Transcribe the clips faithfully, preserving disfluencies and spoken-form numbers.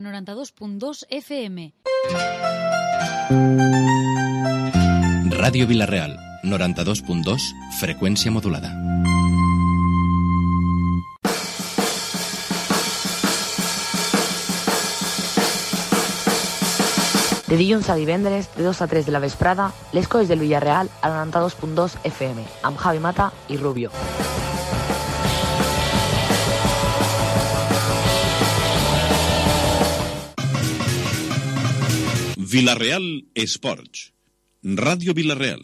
noranta-dos punt dos F M. Ràdio Vila-real, noranta-dos punt dos, freqüència modulada. De dilluns a divendres, de dos a tres de la vesprada, les coses del Villarreal a noranta-dos punt dos F M, amb Javi Mata i Rubio. Vila-real Esports. Ràdio Vila-real.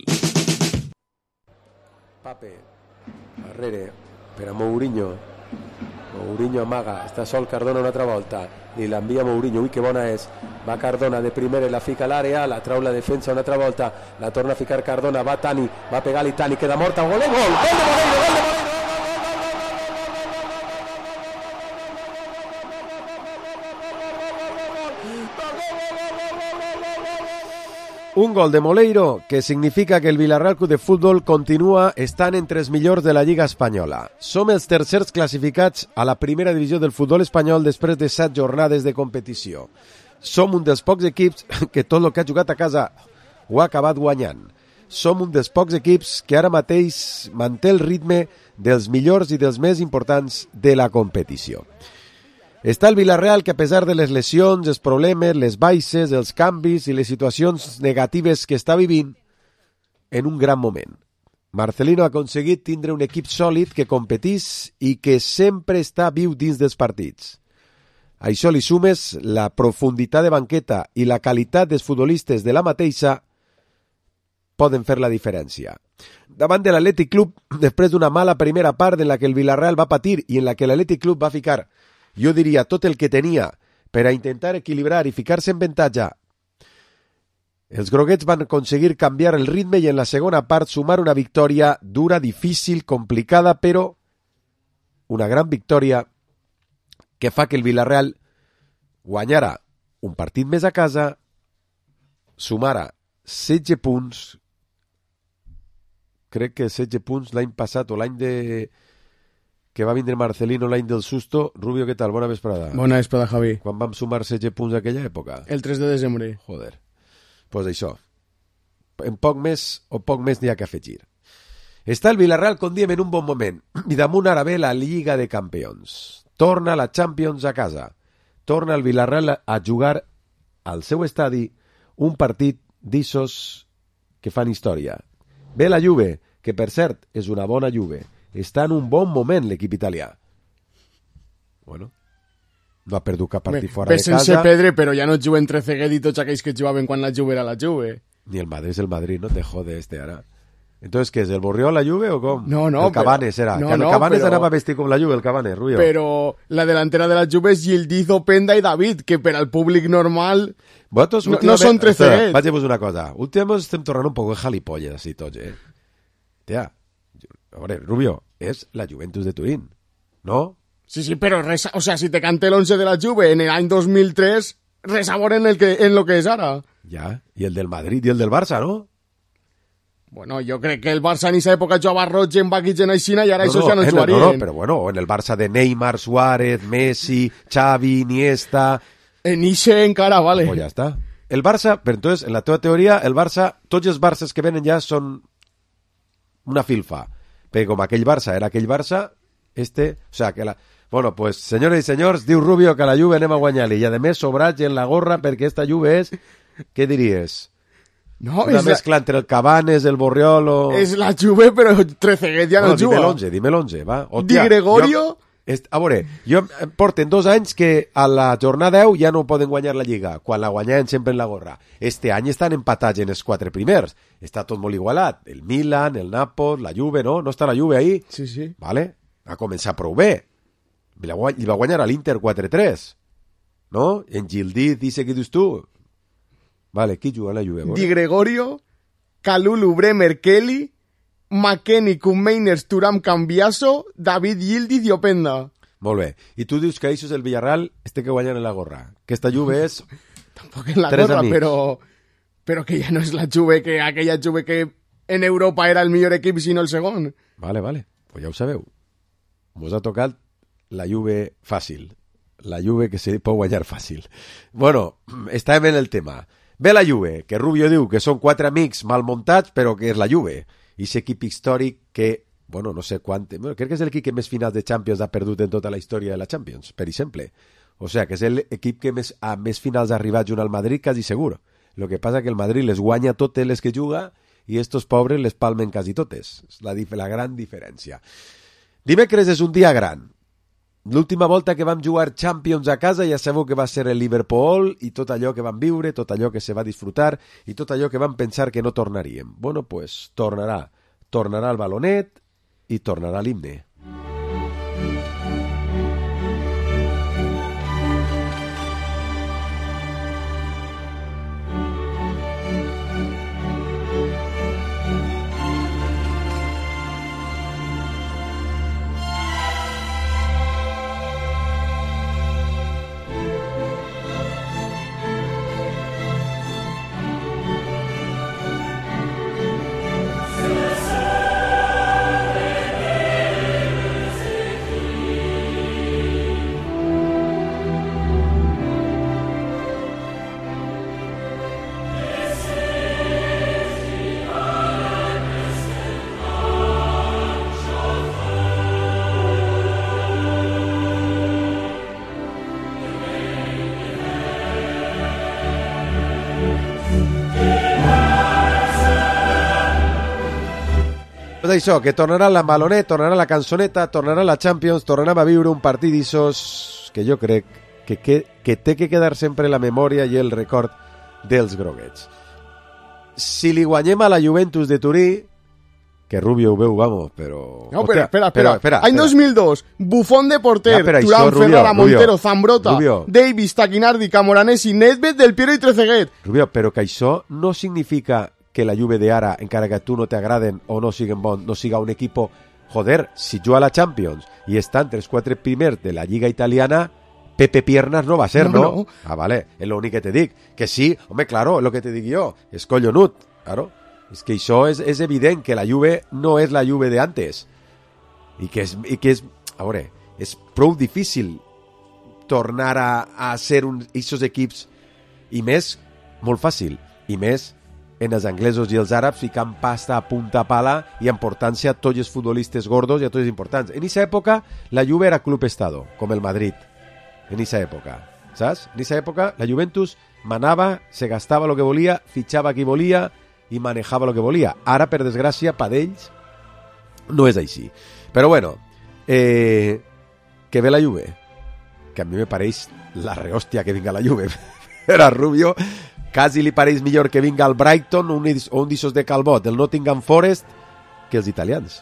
Pape, darrere, per a Mourinho. Mourinho amaga, està sol Cardona una altra volta, li l'envia Mourinho, ui que bona és, va Cardona de primera, la fica a l'àrea, la trau la defensa una altra volta, la torna a ficar Cardona, va Tani, va pegar-li Tani, queda morta, gol, gol, gol de Moreiro, gol de Moreiro. Un gol de Moleiro que significa que el Villarreal Club de Futbol continua estant entre els millors de la Lliga Espanyola. Som els tercers classificats a la primera divisió del futbol espanyol després de set jornades de competició. Som un dels pocs equips que tot el que ha jugat a casa ho ha acabat guanyant. Som un dels pocs equips que ara mateix manté el ritme dels millors i dels més importants de la competició. Està el Villarreal que, a pesar de les lesions, els problemes, les baixes, els canvis i les situacions negatives que està vivint, en un gran moment. Marcelino ha aconseguit tindre un equip sòlid que competís i que sempre està viu dins dels partits. A això li sumes la profunditat de banqueta i la qualitat dels futbolistes de la mateixa poden fer la diferència. Davant de l'Atlètic Club, després d'una mala primera part en la que el Villarreal va patir i en la que l'Atlètic Club va ficar, jo diria, tot el que tenia per a intentar equilibrar i ficar-se en avantatge, els groguets van aconseguir canviar el ritme i en la segona part sumar una victòria dura, difícil, complicada, però una gran victòria que fa que el Villarreal guanyara un partit més a casa, sumara setze punts, crec que setze punts l'any passat o l'any de... que va vindre Marcelino l'any del susto. Rubio, què tal? Bona vesprada. Bona vesprada, Javi. Quan vam sumar setze punts aquella època? El tres de desembre. Joder. Doncs pues això. En poc més o poc més n'hi ha que afegir. Està el Villarreal, com diem, en un bon moment. I damunt ara ve la Lliga de Campions. Torna la Champions a casa. Torna el Villarreal a jugar al seu estadi un partit d'issos que fan història. Ve la Juve, que per cert és una bona Juve. Està en un bon moment l'equip italià. Bueno, no ha perdut cap partit fora de casa. Ve sense Pedre, però ja no juguen Trezeguet i tots aquells que jugaven quan la Juve era la Juve. Ni el Madrid és el Madrid, no te jode este ara. Entonces, ¿qué es? ¿El Borriol la Juve o com? No, no. El Cabanes però... era. No, que el no, Cabanes però... anava vestit com la Juve, el Cabanes, Rubio. Però la delantera de la Juve és Yildiz, Openda i David, que per al públic normal Votos, no, no són Trezeguet. Vaig a dir una cosa. Últimament estem tornant un poc de jalipolles, així tots, eh? Tia, a veure, Rubio, és la Juventus de Turín, ¿no? Sí, sí, però res, o sea, si te cante el once de la Juve en el any dos mil tres, res sabor en, el que, en lo que és ara. Ja, i el del Madrid i el del Barça, ¿no? Bueno, jo crec que el Barça en esa època jugava Roig en Bakic en Aixina i ara no, això no, ja no en jugarien. No, no, però bueno, en el Barça de Neymar, Suárez, Messi, Xavi, Iniesta... En Ixe encara, vale. Pues ja està. El Barça, però entonces, en la teva teoria, el Barça, tots els Barças que venen ja són una filfa. Perquè com aquell Barça era aquell Barça, este... O sea, que la... Bueno, pues, senyores i senyors, diu Rubio que la Juve anem a guanyar-li. I a més, sobratge en la gorra perquè esta Juve és... Què diries? No, una és mescla la... entre el Cabanes, el Borriol o... És la Juve, però Trezeguet ja no, no juga. Dime l'onze, dime l'onze, va. Hòstia, Di Gregorio... Jo... Est... A veure, jo porten dos anys que a la jornada deu ja no poden guanyar la Lliga, quan la guanyaven sempre en la gorra. Este any estan empatats en els quatre primers. Està tot molt igualat. El Milan, el Nàpols, la Juve, no? No està la Juve ahí? Sí, sí. Vale? Ha començat prou bé. Li va guanyar a l'Inter quatre tres. No? En Gildit, dice que dius tu. Vale, qui juga a la Juve? Bueno. Di Gregorio, Kalulu, Bremer, Kelly, McKennie, Koumeiners, Thuram, Cambiaso, David Yildiz i Openda. Molt bé. I tu dius que això és el Villarreal este que guanyen en la gorra. Que esta Juve és... Tampoc en la gorra, però, però que ja no és la Juve, que aquella Juve que en Europa era el millor equip, sinó el segon. Vale, vale. Pues ja ho sabeu. Vos ha tocat la Juve fàcil. La Juve que se pot guanyar fàcil. Bueno, estàvem en el tema. Ve la Juve, que Rubio diu que són quatre amics mal muntats, però que és la Juve. I aquest equip històric que, bueno, no sé quant... Bueno, crec que és l'equip que més finals de Champions ha perdut en tota la història de la Champions, per exemple. O sea, que és l'equip que més, a més finals ha arribat junt al Madrid, quasi segur. Lo que passa que el Madrid les guanya totes les que juga i estos pobres les palmen quasi totes. És la, la gran diferència. Dimecres és un dia gran. L'última volta que vam jugar Champions a casa ja sabeu que va ser el Liverpool i tot allò que vam viure, tot allò que se va disfrutar i tot allò que vam pensar que no tornaríem. Bueno, pues tornarà. Tornarà el balonet i tornarà l'himne. Pues això, que tornarà la balonet, tornarà la cançoneta, tornarà la Champions, tornarem a viure un partit d'issos que jo crec que, que, que té que quedar sempre la memòria i el record dels groguets. Si li guanyem a la Juventus de Turí, que Rubio ho veu, vamos, però... No, però, Hòstia, espera, espera. Però, espera, Any espera. dos mil dos, Buffon de porter, Ja, Turán, això, Rubio, Ferrara, Montero, Rubio, Zambrota, Rubio. Davis, Taquinardi, Camoranesi, Nedved, Del Piero i Trezeguet. Rubio, però que això no significa que la Juve de ara, encara que a tu no t'agraden o no siguen bon, no siga un equipo... Joder, si juga a la Champions i està entre els quatre primers de la Lliga Italiana, Pepe Piernas no va a ser, no? ¿no? no. Ah, vale, es lo único que te dic. Que sí, home, claro, es lo que te dic jo. És collonut, claro. És que això és, és evident que la Juve no és la Juve de antes. I que és, i que és a veure, és prou difícil tornar a, a ser un d'aquests equips, i més, molt fàcil, i més en els anglesos i els àrabs ficant pasta a punta pala i emportant-se a tots els futbolistes gordos i a tots els importants. En aquesta època la Juve era club estado, com el Madrid. En aquesta època, saps? En aquesta època la Juventus manava, se gastava el que volia, fitxava qui volia i manejava el que volia. Ara, per desgràcia, pa d'ells no és així. Però bueno, eh, que ve la Juve, que a mi me pareix la rehòstia que vinga la Juve. Per a Rubio quasi li pareix millor que vinga el Brighton o un, un d'issos de Calbot, el Nottingham Forest, que els italians.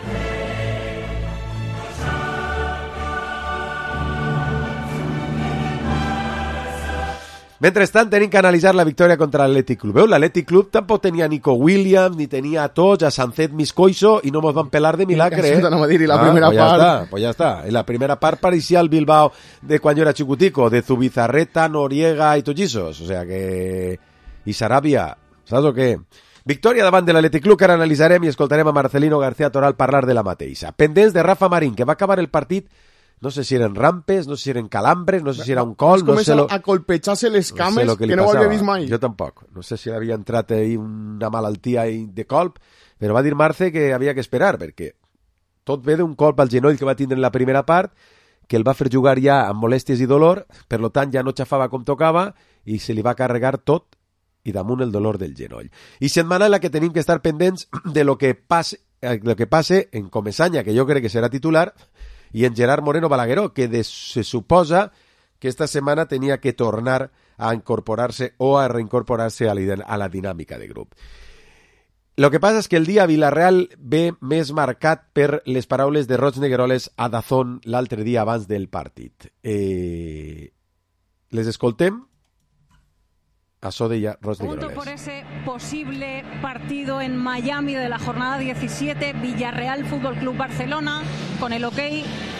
Mentrestant, tenim que analitzar la victòria contra l'Atlètic Club. Veu, l'Atlètic Club tampoc tenia Nico Williams, ni tenia a tots, a Sancet Miscoiso, i no mos van pelar de milagre. Això t'anava a dir, i la ah, primera pues ja part... Està, pues ja està. En la primera part pareixia el Bilbao de quan jo era xicutico, de Zubizarreta, Noriega i Tollisos. O sea que... I Sarabia, saps o què? Victòria davant de l'Atlètic Club, que ara analitzarem i escoltarem a Marcelino García Toral parlar de la mateixa. Pendents de Rafa Marín, que va acabar el partit. No sé si eren rampes, no sé si eren calambres, no sé si era un col, no sé lo... a colpejar-se les cames, no sé que, que no ho havia vist mai. Jo tampoc. No sé si havia entrat ahí una malaltia de colp, però va dir Marce que havia que esperar, perquè tot ve d'un colp al genoll que va tindre en la primera part, que el va fer jugar ja amb molèsties i dolor, per lo tant ja no xafava com tocava, i se li va carregar tot, i damunt el dolor del genoll. I setmana en la que tenim que estar pendents de lo que passe, de lo que passe en Comesaña, que jo crec que serà titular, i en Gerard Moreno Balagueró, que de, se suposa que esta setmana tenia que tornar a incorporar-se o a reincorporar-se a, a la dinàmica de grup. Lo que passa és que el dia a Villarreal ve més marcat per les paraules de Roig Negueroles a Dazón l'altre dia abans del partit. Eh, les escoltem? Això deia Roig Negueroles. Punto por ese posible partido en Miami de la jornada diecisiete, Villarreal Fútbol Club Barcelona, con el ok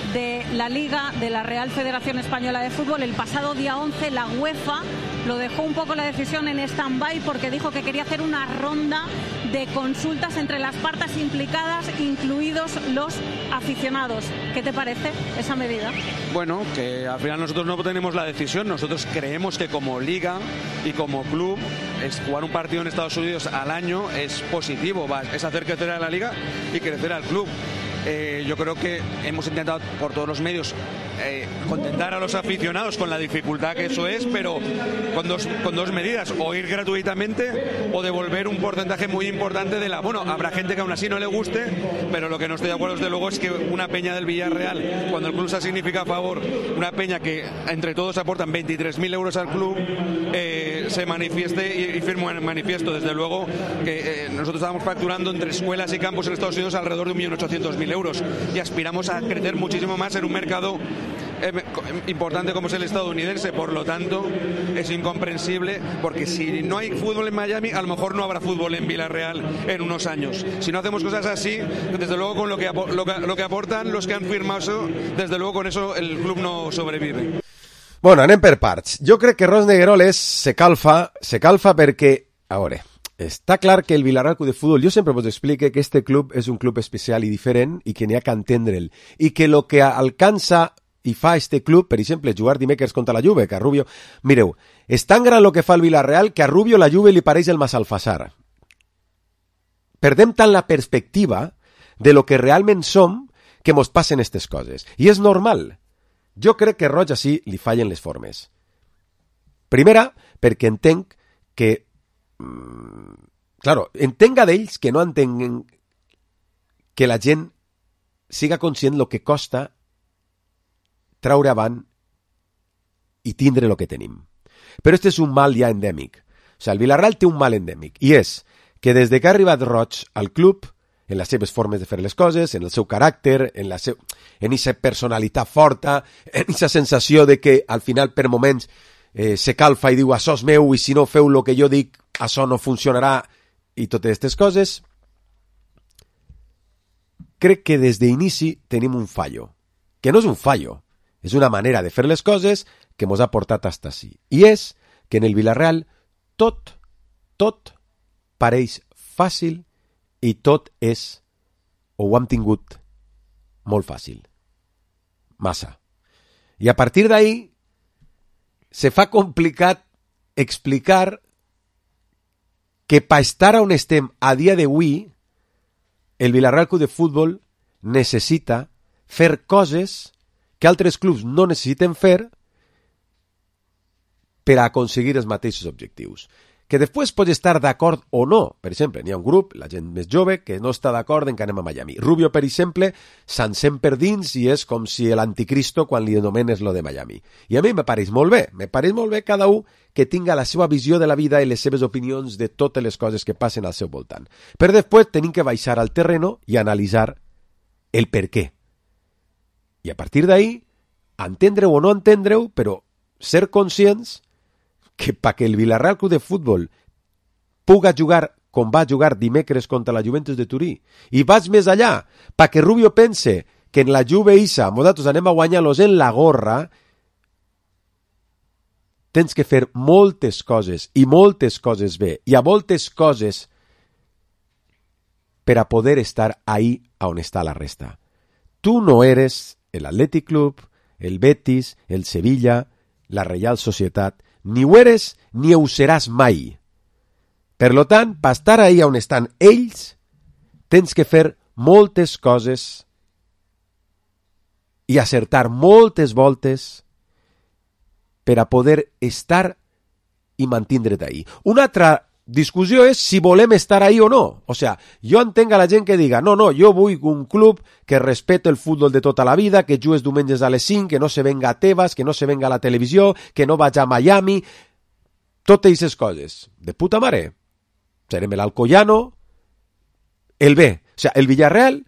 de la Liga, de la Real Federación Española de Fútbol. El pasado día once la UEFA lo dejó un poco la decisión en stand-by porque dijo que quería hacer una ronda de consultas entre las partes implicadas, incluidos los aficionados. ¿Qué te parece esa medida? Bueno, que al final nosotros no tenemos la decisión. Nosotros creemos que como liga y como club es jugar un partido en Estados Unidos al año es positivo, va, es hacer crecer a la liga y crecer al club. Eh, yo creo que hemos intentado por todos los medios eh, contentar a los aficionados con la dificultad que eso es, pero con dos, con dos medidas, o ir gratuitamente o devolver un porcentaje muy importante de la... Bueno, habrá gente que aún así no le guste, pero lo que no estoy de acuerdo desde luego es que una peña del Villarreal, cuando el club se significa a favor, una peña que entre todos aportan veintitrés mil euros al club, eh, se manifieste y, y firme un manifiesto. Desde luego que eh, nosotros estábamos facturando entre escuelas y campos en Estados Unidos alrededor de un millón ochocientos mil euros y aspiramos a crecer muchísimo más en un mercado eh, importante como es el estadounidense. Por lo tanto, es incomprensible, porque si no hay fútbol en Miami, a lo mejor no habrá fútbol en Villarreal en unos años. Si no hacemos cosas así, desde luego con lo que, lo que, lo que aportan los que han firmado eso, desde luego con eso el club no sobrevive. Bueno, anem per parts. Jo crec que Ros Negueroles se calfa, se calfa perquè, a veure, està clar que el Villarreal Club de Futbol, jo sempre vos explique que este club és un club especial i diferent i que n'hi ha que entendre'l. I que lo que alcança i fa este club, per exemple, jugar dimecres contra la Juve, que a Rubio... Mireu, és tan gran lo que fa el Villarreal que a Rubio la Juve li pareix el Massalfassar. Perdem tant la perspectiva de lo que realment som que mos passen aquestes coses. I és normal. Jo crec que Roig així li fallen les formes. Primera, perquè entenc que... Mm, claro, entenga d'ells que no entenguen que la gent siga conscient lo que costa traure avant i tindre lo que tenim. Però este és un mal ja endèmic. O sigui, el Villarreal té un mal endèmic, i és que des de que ha arribat Roig al club, en les seves formes de fer les coses, en el seu caràcter, en la seu... en aquesta personalitat forta, en aquesta sensació de que al final per moments eh, se calfa i diu això és meu i si no feu el que jo dic això no funcionarà i totes aquestes coses. Crec que des d'inici tenim un fallo, que no és un fallo, és una manera de fer les coses que mos ha portat fins ací. I és que en el Villarreal tot, tot pareix fàcil i tot és, o ho hem tingut, molt fàcil. Massa. I a partir d'ahí se fa complicat explicar que per estar on estem a dia d'avui, el Villarreal Club de Futbol necessita fer coses que altres clubs no necessiten fer per a aconseguir els mateixos objectius. Que després pots estar d'acord o no. Per exemple, n'hi ha un grup, la gent més jove, que no està d'acord en que anem a Miami. Rubio, per exemple, s'encén per dins i és com si l'anticristo quan li anomenes lo de Miami. I a mi me pareix molt bé. Me pareix molt bé cada un que tinga la seva visió de la vida i les seves opinions de totes les coses que passen al seu voltant. Però després tenim que baixar al terreno i analitzar el per què. I a partir d'ahí, entendre-ho o no entendre-ho, però ser conscients que perquè el Villarreal Club de Futbol puga jugar com va jugar dimecres contra la Juventus de Turí, i vaig més allà, perquè Rubio pense que en la Juve Isa nosaltres anem a guanyar-los en la gorra, tens que fer moltes coses, i moltes coses bé, i a moltes coses per a poder estar ahí on està la resta. Tu no eres el Athletic Club, el Betis, el Sevilla, la Reial Societat, ni ho eres ni ho seràs mai. Per lo tant, per estar ahí on estan ells, tens que fer moltes coses i acertar moltes voltes per a poder estar i mantindre't ahí. Una altra discussió és si volem estar ahí o no. O sea, jo entenc a la gent que diga no, no, jo vull un club que respete el futbol de tota la vida, que jugues diumenges a les cinc, que no se venga a Tebas, que no se venga a la televisió, que no vaig a Miami, totes aquestes coses. De puta mare. Serem el Alcoyano, el B. O sea, el Villarreal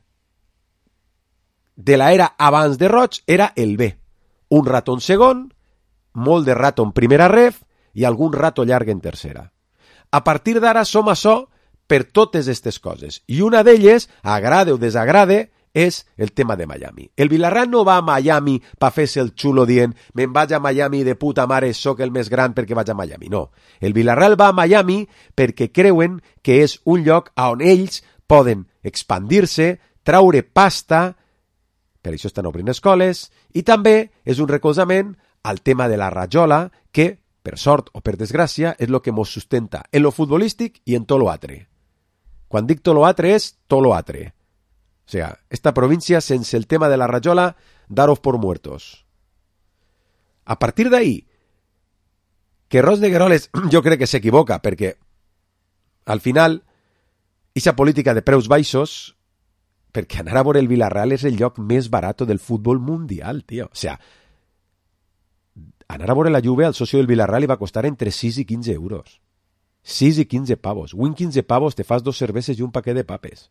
de la era abans de Roig era el B. Un rato en segon, molt de rato en primera ref i algun rato llarg en tercera. A partir d'ara som això per totes aquestes coses. I una d'elles, agrade o desagrade, és el tema de Miami. El Villarreal no va a Miami per fer-se el xulo dient me'n vaig a Miami de puta mare, sóc el més gran perquè vaig a Miami. No. El Villarreal va a Miami perquè creuen que és un lloc on ells poden expandir-se, traure pasta, per això estan obrint escoles, i també és un recolzament al tema de la rajola, que, per sort o per desgràcia, és el que mos sustenta en lo futbolístic i en tot lo altre. Quan dic tot lo altre és tot lo altre. O sea, esta provincia, sense el tema de la rajola, daros por muertos. A partir d'ahí, que Ros Negueroles jo crec que s'equivoca, perquè al final, aquesta política de preus baixos, perquè anar a veure el Villarreal és el lloc més barat del futbol mundial, tio. O sea, anar a veure la Juve al socio del Villarreal li va costar entre sis i quinze euros. sis i quinze pavos. Win quinze pavos te fas dos cerveses i un paquet de papes.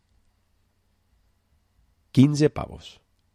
quinze pavos.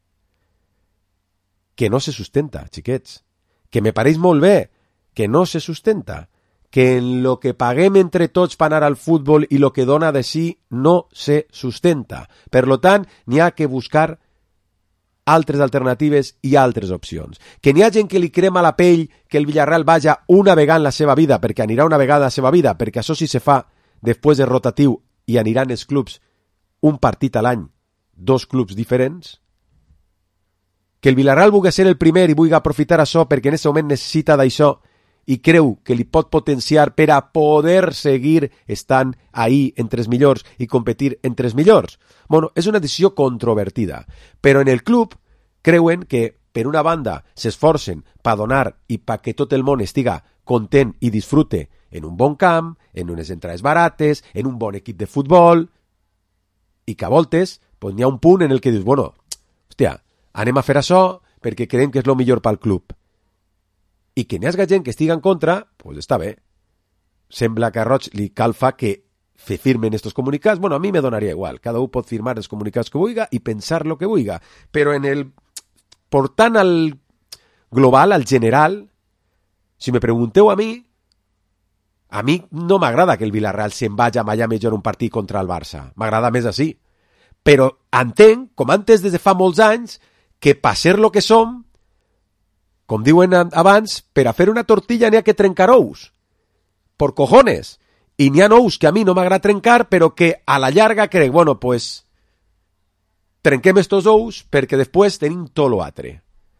Que no se sustenta, xiquets. Que me pareix molt bé, que no se sustenta. Que en lo que paguem entre tots per anar al futbol i lo que dona de si no se sustenta. Per lo tant, n'hi ha que buscar altres alternatives i altres opcions. Que n'hi ha gent que li crema la pell que el Villarreal vaja una vegada en la seva vida, perquè anirà una vegada en la seva vida, perquè això sí se fa després de rotatiu i aniran els clubs un partit a l'any, dos clubs diferents. Que el Villarreal vulgui ser el primer i vulgui aprofitar això perquè en aquest moment necessita d'això i creu que li pot potenciar per a poder seguir estant ahí entre els millors i competir entre els millors. Bueno, és una decisió controvertida, però en el club creuen que, per una banda, s'esforcen per donar i perquè tot el món estiga content i disfrute en un bon camp, en unes entrades barates, en un bon equip de futbol, i que a voltes pues, n'hi ha un punt en el que dius, bueno, hòstia, anem a fer això perquè creiem que és el millor pel club. I que n'hi hagi gent que estiga en contra, pues està bé. Sembla que a Roig li cal fa que se firmen estos comunicats. Bueno, a mi me donaria igual. Cada un pot firmar els comunicats que vulga i pensar lo que vulga. Però en el... portant al global, al general, si me pregunteu a mi, a mi no m'agrada que el Villarreal se'n vagi a Miami a jugar un partit contra el Barça. M'agrada més així. Però entenc, com antes des de fa molts anys, que per ser lo que som, com diuen abans, per a fer una tortilla n'hi ha que trencar ous. Por cojones. I n'hi ha ous que a mi no m'agrada trencar, però que a la llarga crec, bueno, pues, trenquem estos ous perquè després tenim tot lo altre.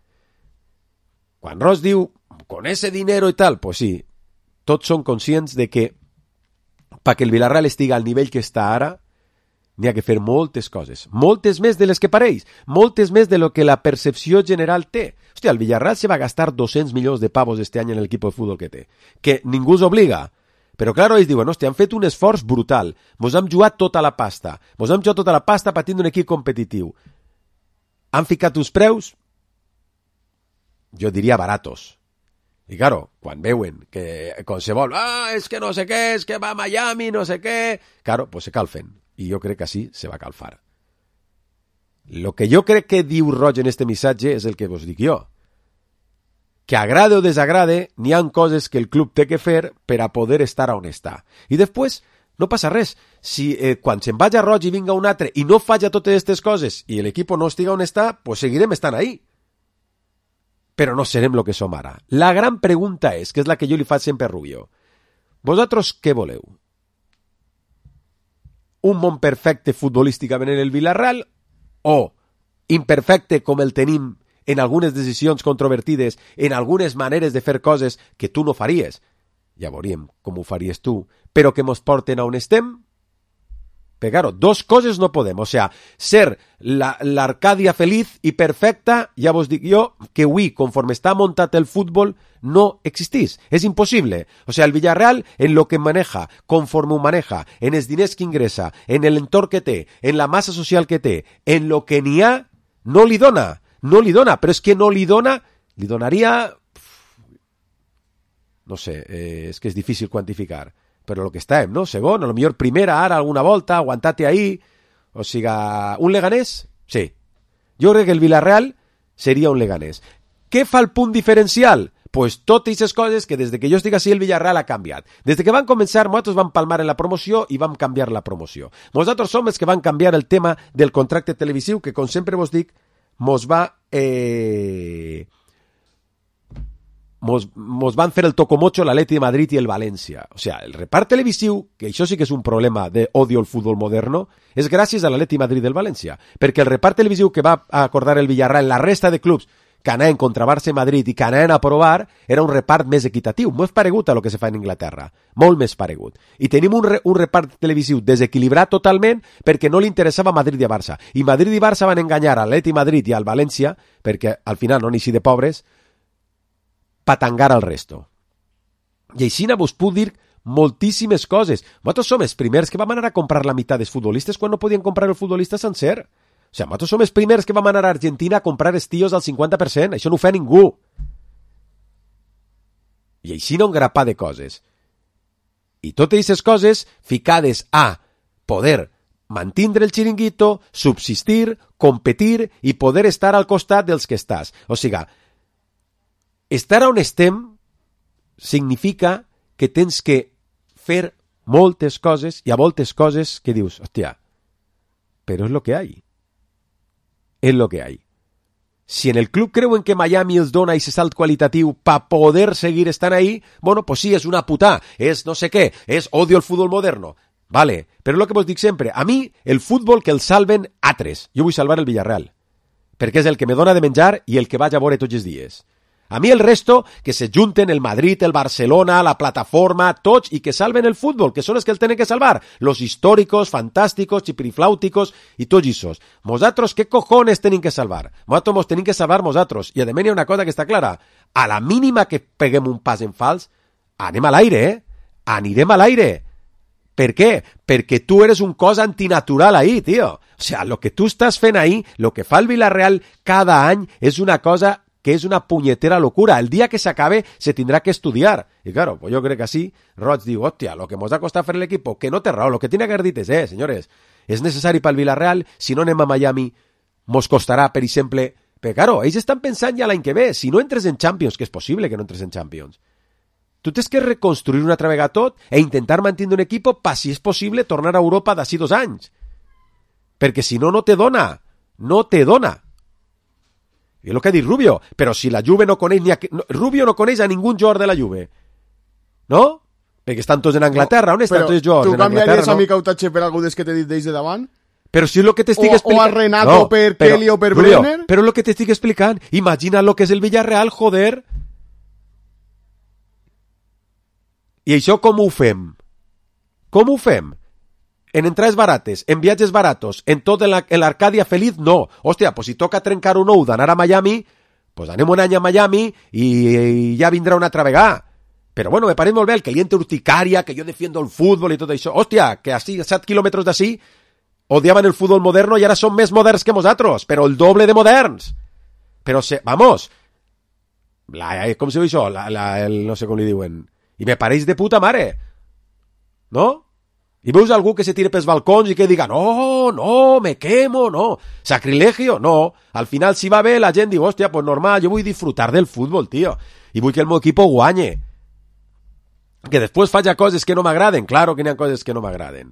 Quan Ross diu, con ese dinero i tal, pues sí, tots són conscients de que perquè el Villarreal estiga al nivell que està ara, n'hi ha que fer moltes coses, moltes més de les que pareix, moltes més de lo que la percepció general té. Hòstia, el Villarreal se va gastar dos-cents milions de pavos este any en l'equip de futbol que té, que ningú s'obliga. Però, clar, ells diuen, hòstia, han fet un esforç brutal, mos hem jugat tota la pasta, mos hem jugat tota la pasta patint un equip competitiu. Han ficat uns preus, jo diria baratos. I, claro, quan veuen que qualsevol, ah, és que no sé què, és que va a Miami, no sé què, claro, pues se calfen. I jo crec que així se va calfar. Lo que jo crec que diu Roig en este missatge és el que vos dic jo. Que agrade o desagrade, n'hi ha coses que el club té que fer per a poder estar on està. I després, no passa res. Si eh, quan se'n vaja Roig i vinga un altre i no falla totes aquestes coses i l'equip no estiga on està, pues seguirem estant ahí. Però no serem lo que som ara. La gran pregunta és, que és la que jo li faig sempre a Rubio. Vosaltres què voleu? Un món perfecte futbolísticament en el Villarreal o imperfecte com el tenim en algunes decisions controvertides, en algunes maneres de fer coses que tu no faries? Ja veuríem com ho faries tu, però que mos porten a on estem? Però, claro, dos coses no podem. O sea, ser l'Arcàdia la, feliz i perfecta, ja vos dic jo, que avui, conforme està muntat el futbol, no existís. És impossible. O sea, el Villarreal, en lo que maneja, conforme ho maneja, en els diners que ingressa, en l'entorn que té, en la massa social que té, en lo que n'hi ha, no li dona. No li dona, però és que no li dona, li donaria... No sé, eh, és que és difícil quantificar. Però el que estem, no? Segon, a lo millor primera, ara, alguna volta, aguantate ahí. O siga, un Leganés? Sí. Jo crec que el Villarreal seria un Leganés. Què fa el punt diferencial? pues totes aquestes coses que des de que jo estic així el Villarreal ha canviat. Des de que van començar, nosaltres vam palmar en la promoció i vam canviar la promoció. Nosaltres som els que van canviar el tema del contracte televisiu, que com sempre vos dic, mos va... Eh... Mos, mos van fer el tocomocho l'Atleti de Madrid i el València. O sea, el repart televisiu, que això sí que és un problema d'odio al futbol moderno, és gràcies a l'Atleti de Madrid i el València. Perquè el repart televisiu que va acordar el Villarreal, la resta de clubs que anaven contra Barça i Madrid i que anaven a provar, era un repart més equitatiu, més paregut a lo que se fa en Inglaterra, molt més paregut. I tenim un, re, un repart televisiu desequilibrat totalment perquè no li interessava Madrid i Barça. I Madrid i Barça van enganyar a l'Atleti Madrid i al València, perquè al final no n'hi de pobres, patangar al resto. I així vos puc dir moltíssimes coses. Nosaltres som els primers que vam anar a comprar la meitat dels futbolistes quan no podien comprar el futbolista sencer. O sigui, nosaltres som els primers que vam anar a Argentina a comprar els tios al cinquanta per cent. Això no ho fa ningú. I així no un grapà de coses. I totes aquestes coses ficades a poder mantindre el xiringuito, subsistir, competir i poder estar al costat dels que estàs. O sigui, estar on estem significa que tens que fer moltes coses i a moltes coses que dius, hòstia, però és lo que hay. És lo que hay. Si en el club creuen que Miami els dona ese salt qualitatiu para poder seguir estant ahí, bueno, pues sí, és una puta, és no sé què, és odio al futbol moderno. Vale, però lo que vos dic sempre, a mi el futbol que el salven altres. Jo vull salvar el Villarreal, perquè és el que me dona de menjar i el que vaig a veure tots els dies. A mi el resto, que se junten el Madrid, el Barcelona, la plataforma, tots, i que salven el futbol, que són els que el tenen que salvar. Los históricos, fantásticos, chipirifláuticos i tots issos. Mosatros, què cojones tenim que salvar? Mosatros mos tenim que salvar mosatros. I a més hi ha una cosa que està clara. A la mínima que peguem un pas en fals, anem a l'aire, eh? Anirem a l'aire. Per què? Perquè tu eres un cos antinatural ahí, tio. O sea, lo que tu estàs fent ahí, lo que fa el Villarreal cada any, és una cosa que és una punyetera locura. El dia que s'acabe se tindrà que estudiar. I claro, pues jo crec que així Roig diu, hòstia, lo que mos ha costat fer l'equip, que no té raó, lo que tiene que haver dit és, eh, senyores, és necessari pel Villarreal, si no anem a Miami, mos costarà, per exemple, però claro, ells estan pensant ja l'any que ve, si no entres en Champions, que és possible que no entres en Champions, tu tens que reconstruir una altra vegada tot e intentar mantenir un equip per, si és possible, tornar a Europa d'ací dos anys. Perquè si no, no te dona. No te dona. I és el que ha dit Rubio, però si la Juve no coneix ni a... Rubio no coneix a ningú jugador de la Juve, no? Perquè estan tots en Anglaterra, no, on estan tots els jugadors? Tu canviaries no? a Mica Utache per algú des que t'he dit d'ells de davant? Però si és el que t'estic explicant... O a Renato no, per però, Kelly o per Rubio, Brenner? Però és el que t'estic explicant. Imagina lo que és el Villarreal, joder. I això com ho fem? Com ho fem? En entrades barates, en viatges baratos, en tot en l'Arcàdia la, feliç, no. Hòstia, pues si toca trencar un ou d'anar a Miami, pues anem un any a Miami i, i ja vindrà una altra vegada. Però bueno, me pareix molt bé el que li entra urticària, que jo defiendo el futbol i tot això. Hòstia, que així, a set quilòmetres d'ací, odiaven el futbol moderno i ara són més moderns que nosaltres, però el doble de moderns. Però, se, vamos, la, com se diu això? La, la, el, no sé com li diuen. I me pareix de puta mare. No? I veus algú que se tire pels balcons i que diga no, no, me quemo, no, sacrilegio, no. Al final, si va bé, la gent diu, hòstia, pues normal, jo vull disfrutar del futbol, tio, i vull que el meu equip guanye. Que després faci coses que no m'agraden, claro que n'hi ha coses que no m'agraden.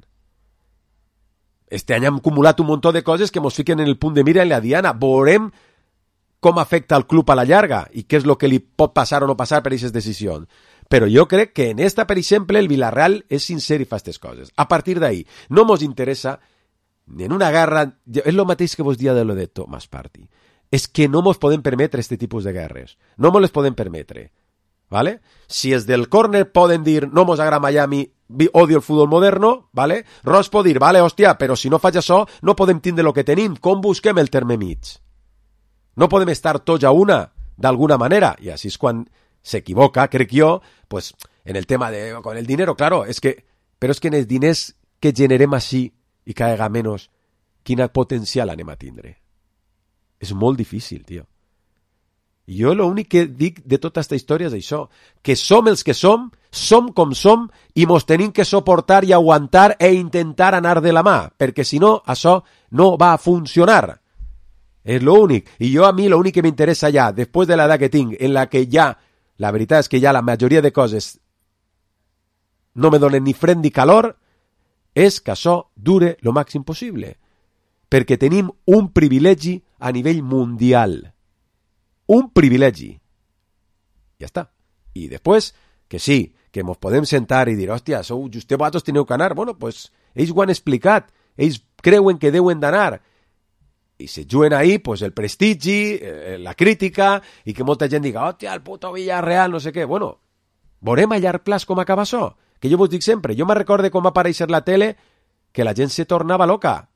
Este any hem acumulat un munt de coses que mos fiquen en el punt de mira en la diana. Veurem com afecta el club a la llarga i què és el que li pot passar o no passar per aquestes decisions. Però jo crec que en esta, per exemple, el Villarreal és sincer i fa aquestes coses. A partir d'ahí, no mos interessa en una guerra... És el mateix que vos dia de lo de Thomas Partey. És que no mos podem permetre este tipus de guerres. No mos les podem permetre. ¿Vale? Si és del córner poden dir no mos agrada Miami, odio el futbol moderno, ¿vale? Ross pot dir, vale, hòstia, però si no faig això, no podem tindre el que tenim. Com busquem el terme mig? No podem estar tots a una, d'alguna manera. I així és quan se equivoca, crec jo, pues, en el tema de con el dinero, claro, es que, però és que en els diners que generem així i caiga menys, quina potencial anem a tindre? És molt difícil, tio. I jo l'únic que dic de tota aquesta història és això, que som els que som, som com som, i mos tenim que suportar i aguantar e intentar anar de la mà, perquè si no, això no va a funcionar. És l'únic. I jo a mi l'únic que m'interessa ja, després de l'edat que tinc, en la que ja la veritat és que ja la majoria de coses no me donen ni fred ni calor, és que això dure lo màxim possible. Perquè tenim un privilegi a nivell mundial. Un privilegi. Ja està. I després, que sí, que ens podem sentar i dir, hòstia, sou justeu, vosaltres teniu que anar. Bueno, pues, ells ho han explicat. Ells creuen que deuen d'anar. I se juguen ahí, pues, el prestigi, eh, la crítica, i que molta gent diga, hòstia, el puto Villarreal, no sé què. Bueno, veurem a llarg plaç com acaba això. Que jo vos dic sempre, jo me recorde com va aparèixer la tele que la gent se tornava loca.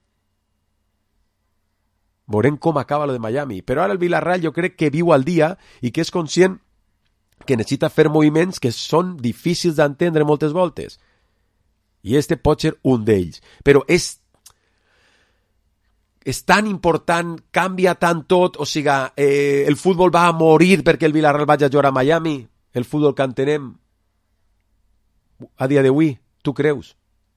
Veurem com acaba lo de Miami. Però ara el Villarreal jo crec que viu al dia i que és conscient que necessita fer moviments que són difícils d'entendre moltes voltes. I este pot ser un d'ells. Però és, és tan important, canvia tant tot, o sigui, eh, el futbol va a morir perquè el Villarreal vagi a jugar a Miami, el futbol que entenem a dia d'avui, tu creus?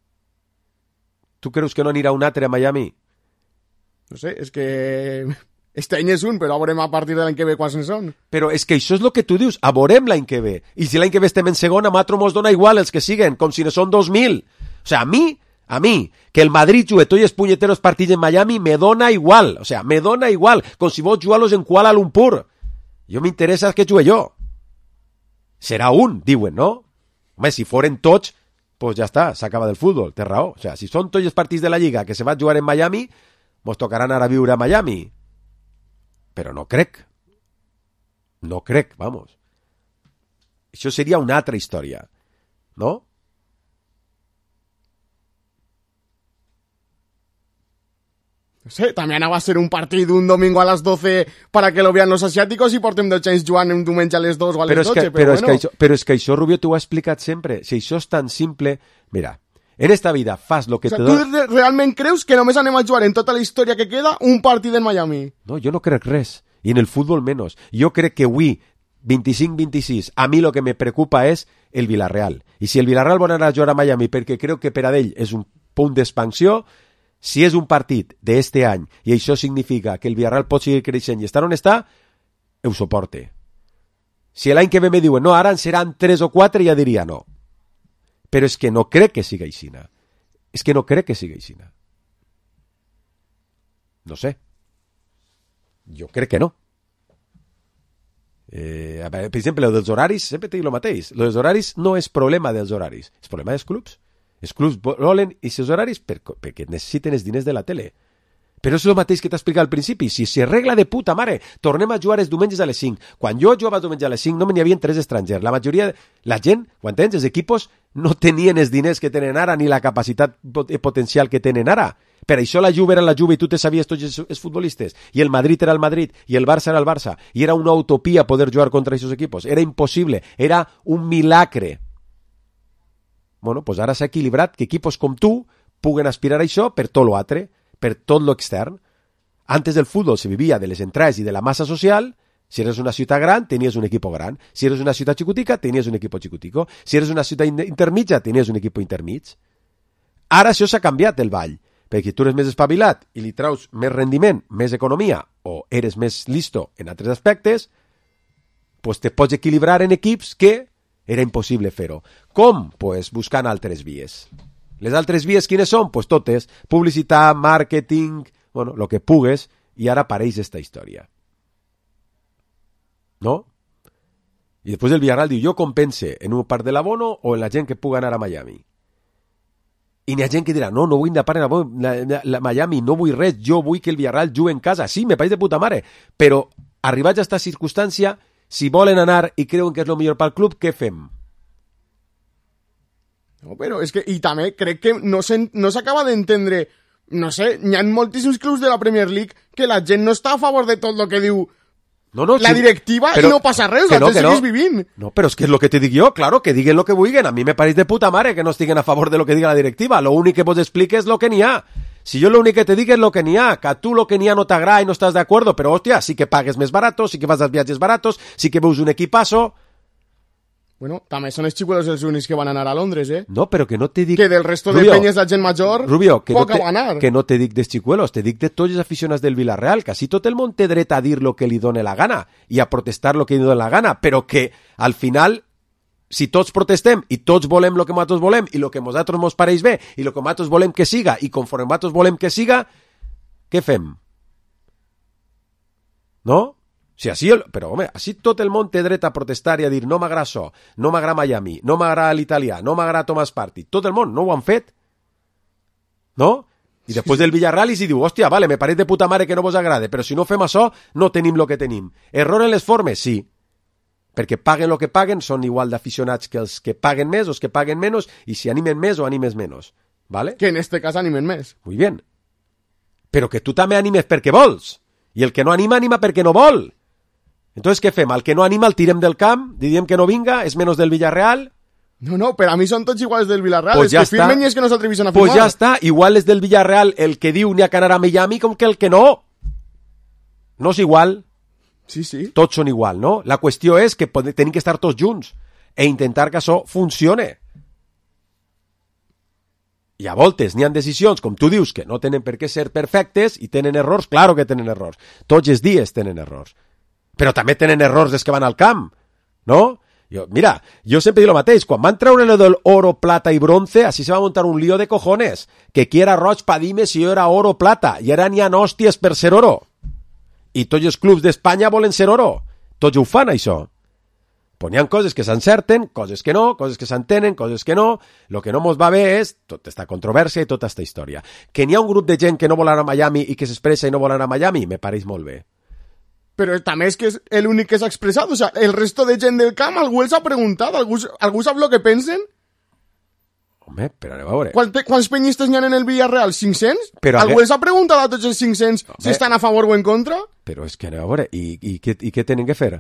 Tu creus que no anirà un altre a Miami? No sé, és que este any és un, però veurem a partir de l'any que ve quants en són. Però és que això és el que tu dius, a veurem l'any que ve. I si l'any que ve estem en segona, a nosaltres mos dona igual els que siguen, com si no són dos mil. O sea, a mi, a mi, que el Madrid jugue tots els puñeteros partits en Miami, me dona igual. O sea, me dona igual, com si vos jugar-los en Kuala Lumpur. Jo m'interessa que jugue jo. Serà un, diuen, no? Home, si foren tots, pues ja està, s'acaba del futbol, té raó. O sea, si són tots els partits de la Lliga que se va jugar en Miami, mos tocarà anar a viure a Miami. Però no crec. No crec, vamos. Això seria una altra història, no? No sé, també anava a ser un partit un domingo a les doce para que lo vean los asiáticos i portem dos anys jugant un diumenge a les dos o a les però dotze, que, però, però, bueno. és que això, però és que això, Rubio, t'ho ha explicat sempre. Si això és tan simple... Mira, en esta vida fas lo que o sea, te tu dona... realment creus que només anem a jugar en tota la història que queda un partit en Miami? No, jo no crec res. I en el futbol menos. Jo crec que avui, vint-i-cinc vint-i-sis, a mi lo que me preocupa és el Villarreal. I si el Villarreal vol anar a jugar a Miami perquè creu que per a ell és un punt d'expansió, si és un partit d'este any i això significa que el Villarreal pot seguir creixent i estar on està, ho suporte. Si l'any que ve me diuen no, ara en seran tres o quatre, ja diria no. Però és que no crec que siga aixina. És que no crec que siga aixina. No sé. Jo crec que no. Eh, per exemple, el dels horaris, sempre te dic el mateix. El dels horaris no és problema dels horaris, és problema dels clubs. Els clubs volen i els horaris per, perquè necessiten els diners de la tele. Però és el mateix que t'he explicat al principi. Si s'arregla de puta mare, tornem a jugar els diumenges a les cinc. Quan jo jugava els diumenges a les cinc no n'hi havia tres estrangers. La majoria, la gent, quan tens els equipos, no tenien els diners que tenen ara ni la capacitat potencial que tenen ara. Per això la Juve era la Juve i tu te sabies tots els, els futbolistes. I el Madrid era el Madrid i el Barça era el Barça. I era una utopia poder jugar contra aquests equipos. Era impossible. Era un milagre. Bueno, pues ara s'ha equilibrat que equipos com tu puguen aspirar a això per tot l'altre, per tot l'extern. Antes del futbol se vivia de les entrades i de la massa social. Si eres una ciutat gran, tenies un equip gran. Si eres una ciutat xicotica, tenies un equip xicutico. Si eres una ciutat intermitja, tenies un equip intermig. Ara això s'ha canviat el ball, perquè tu eres més espavilat i li traus més rendiment, més economia, o eres més listo en altres aspectes, pues te pots equilibrar en equips que era impossible fer-ho. Com? Pues buscant altres vies. Les altres vies quines són? Pues totes. Publicitat, màrqueting, bueno, lo que pugues, i ara apareix esta història. No? I després el Villarreal diu, jo compense en un part de l'abono o en la gent que pugui anar a Miami. I n'hi ha gent que dirà, no, no vull anar a la, la, la Miami, no vull res, jo vull que el Villarreal jugui en casa. Sí, me pareix de puta mare, però arribats a aquesta circumstància, si volen anar i creuen que és el millor pel club, què fem? No, però és que, i també crec que no s'acaba no d'entendre, no sé, hi ha moltíssims clubs de la Premier League que la gent no està a favor de tot el que diu no, no, la sí, directiva però, i no passa res, la no, gent segueix no. vivint. No, però és que és el que te dic jo, claro, que diguen el que vulguin. A mi me pareix de puta mare que no estiguen a favor de lo que diga la directiva. Lo únic que vos explique és lo que n'hi ha. Si yo lo único que te digo es lo que ni ha, que a tú lo que ni ha no te agrada y no estás de acuerdo, pero hostia, sí que pagues més baratos, sí que vas als viatges baratos, sí que veus un equipazo. Bueno, també són els xicuelos els únics que van anar a Londres, eh? No, però que no te dic... Que del resto Rubio, de penyes de gent major, Rubio, que poc no te, va anar. que no te dic dels xicuelos, te dic de tots els aficionats del Villarreal, que així tot el món té dret a dir lo que li done la gana i a protestar lo que li done la gana, però que al final, si tots protestem i tots volem lo que nosaltres volem i lo que nosaltres mos pareix bé i lo que nosaltres volem que siga i conforme nosaltres volem que siga, què fem? No? Si així el... Però, home, així tot el món té dret a protestar i a dir no m'agrada això, no m'agrada Miami, no m'agrada l'italià, no m'agrada Thomas Partey. Tot el món, no ho han fet? No? I després del Villarreal i si diu, hòstia, vale, me pareix de puta mare que no vos agrade, però si no fem això, no tenim lo que tenim. Error en les formes? Sí. Perquè paguen lo que paguen, són igual d'aficionats que els que paguen més o els que paguen menys, i si animen més o animes menys. Vale? Que en este cas animen més. Muy bien. Però que tu també animes perquè vols. I el que no anima, anima perquè no vol. Entonces, què fem? Al que no anima el tirem del camp, diem que no vinga, és menys del Villarreal. No, no, per a mi són tots iguals del Villarreal, pues els ja que firmen i els que no s'atreveixen a firmar. Pues ja està, igual és del Villarreal el que diu ni a canar a Miami com que el que no. No és igual. Sí, sí. Tots són igual, no? La qüestió és que tenim que estar tots junts e intentar que això funcione. I a voltes n'hi ha decisions, com tu dius, que no tenen per què ser perfectes i tenen errors, claro que tenen errors. Tots els dies tenen errors. Però també tenen errors des que van al camp, no? Jo, mira, jo sempre dic el mateix, quan van treure lo del oro, plata i bronce, així se va muntar un lío de cojones, que qui era roig pa dime si jo era oro o plata, i ara n'hi ha hòsties per ser oro. I tots els clubs d'Espanya volen ser oro. Tots ho fan, això. Pues n'hi ha coses que s'encerten, coses que no, coses que s'entenen, coses que no. Lo que no mos va bé és tota esta controvèrsia i tota esta història. Que n'hi ha un grup de gent que no vol anar a Miami i que s'expressa i no vol anar a Miami, me pareix molt bé. Però també és que és l'únic que s'ha expressat. O sea, el resto de gent del camp, algú els ha preguntat, algú, algú sap el que pensen? Home, però anem a veure. Quant, quants penyistes n'hi ha en el Villarreal? cinc-cents? Però algú que... els ha preguntat a tots els cinc-cents Home. si estan a favor o en contra? Però és que anem a veure, i, i, què, i què tenen que fer?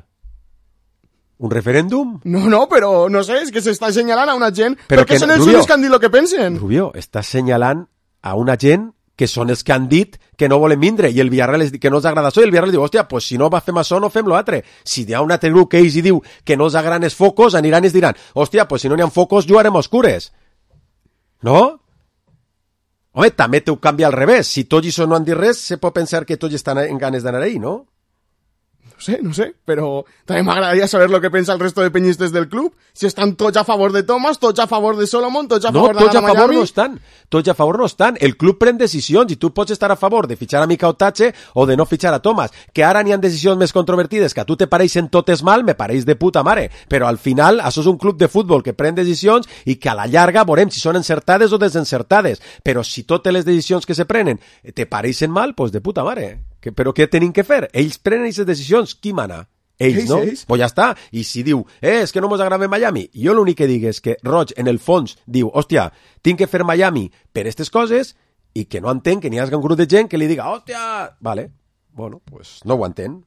Un referèndum? No, no, però no sé, és que s'està assenyalant a una gent però perquè que, són els Rubio, únics que han dit el que pensen. Rubio, està assenyalant a una gent que són els que han dit que no volen vindre, i el Villarreal que no els agrada això, i el Villarreal diu, hòstia, pues si no fem això, no fem l'altre. Si hi ha un altre grup que ells hi diu que no els agraden els focos, aniran i es diran, hòstia, pues si no n'hi ha focos, jugarem oscures. No? Home, també t'ho canvia al revés. Si tots això no han dit res, se pot pensar que tots estan en ganes d'anar ahí, no? No sé, no sé, però també m'agradaria saber el que pensa el resto de penyistes del club. Si estan tots a favor de Thomas, tots a favor de Solomon, tots a no, favor d'anar a Miami. No, tots a favor no estan. Tots a favor no estan. El club pren decisions i tu pots estar a favor de fitxar a Mika Otache o de no fitxar a Thomas. Que ara n'hi ha decisions més controvertides que a tu te pareixen totes mal, me pareix de puta mare. Però al final, això és un club de futbol que pren decisions i que a la llarga veurem si són encertades o desencertades. Però si totes les decisions que se prenen te pareixen mal, doncs de puta mare. Que, però què tenim que fer? Ells prenen aquestes decisions. Qui mana? Ells, no? Ells? Pues ja està. I si diu, eh, és que no mos agrada Miami, jo l'únic que dic és que Roig, en el fons, diu, hòstia, tinc que fer Miami per aquestes coses i que no entenc que n'hi hagi un grup de gent que li diga, hòstia, vale, bueno, pues no ho entén.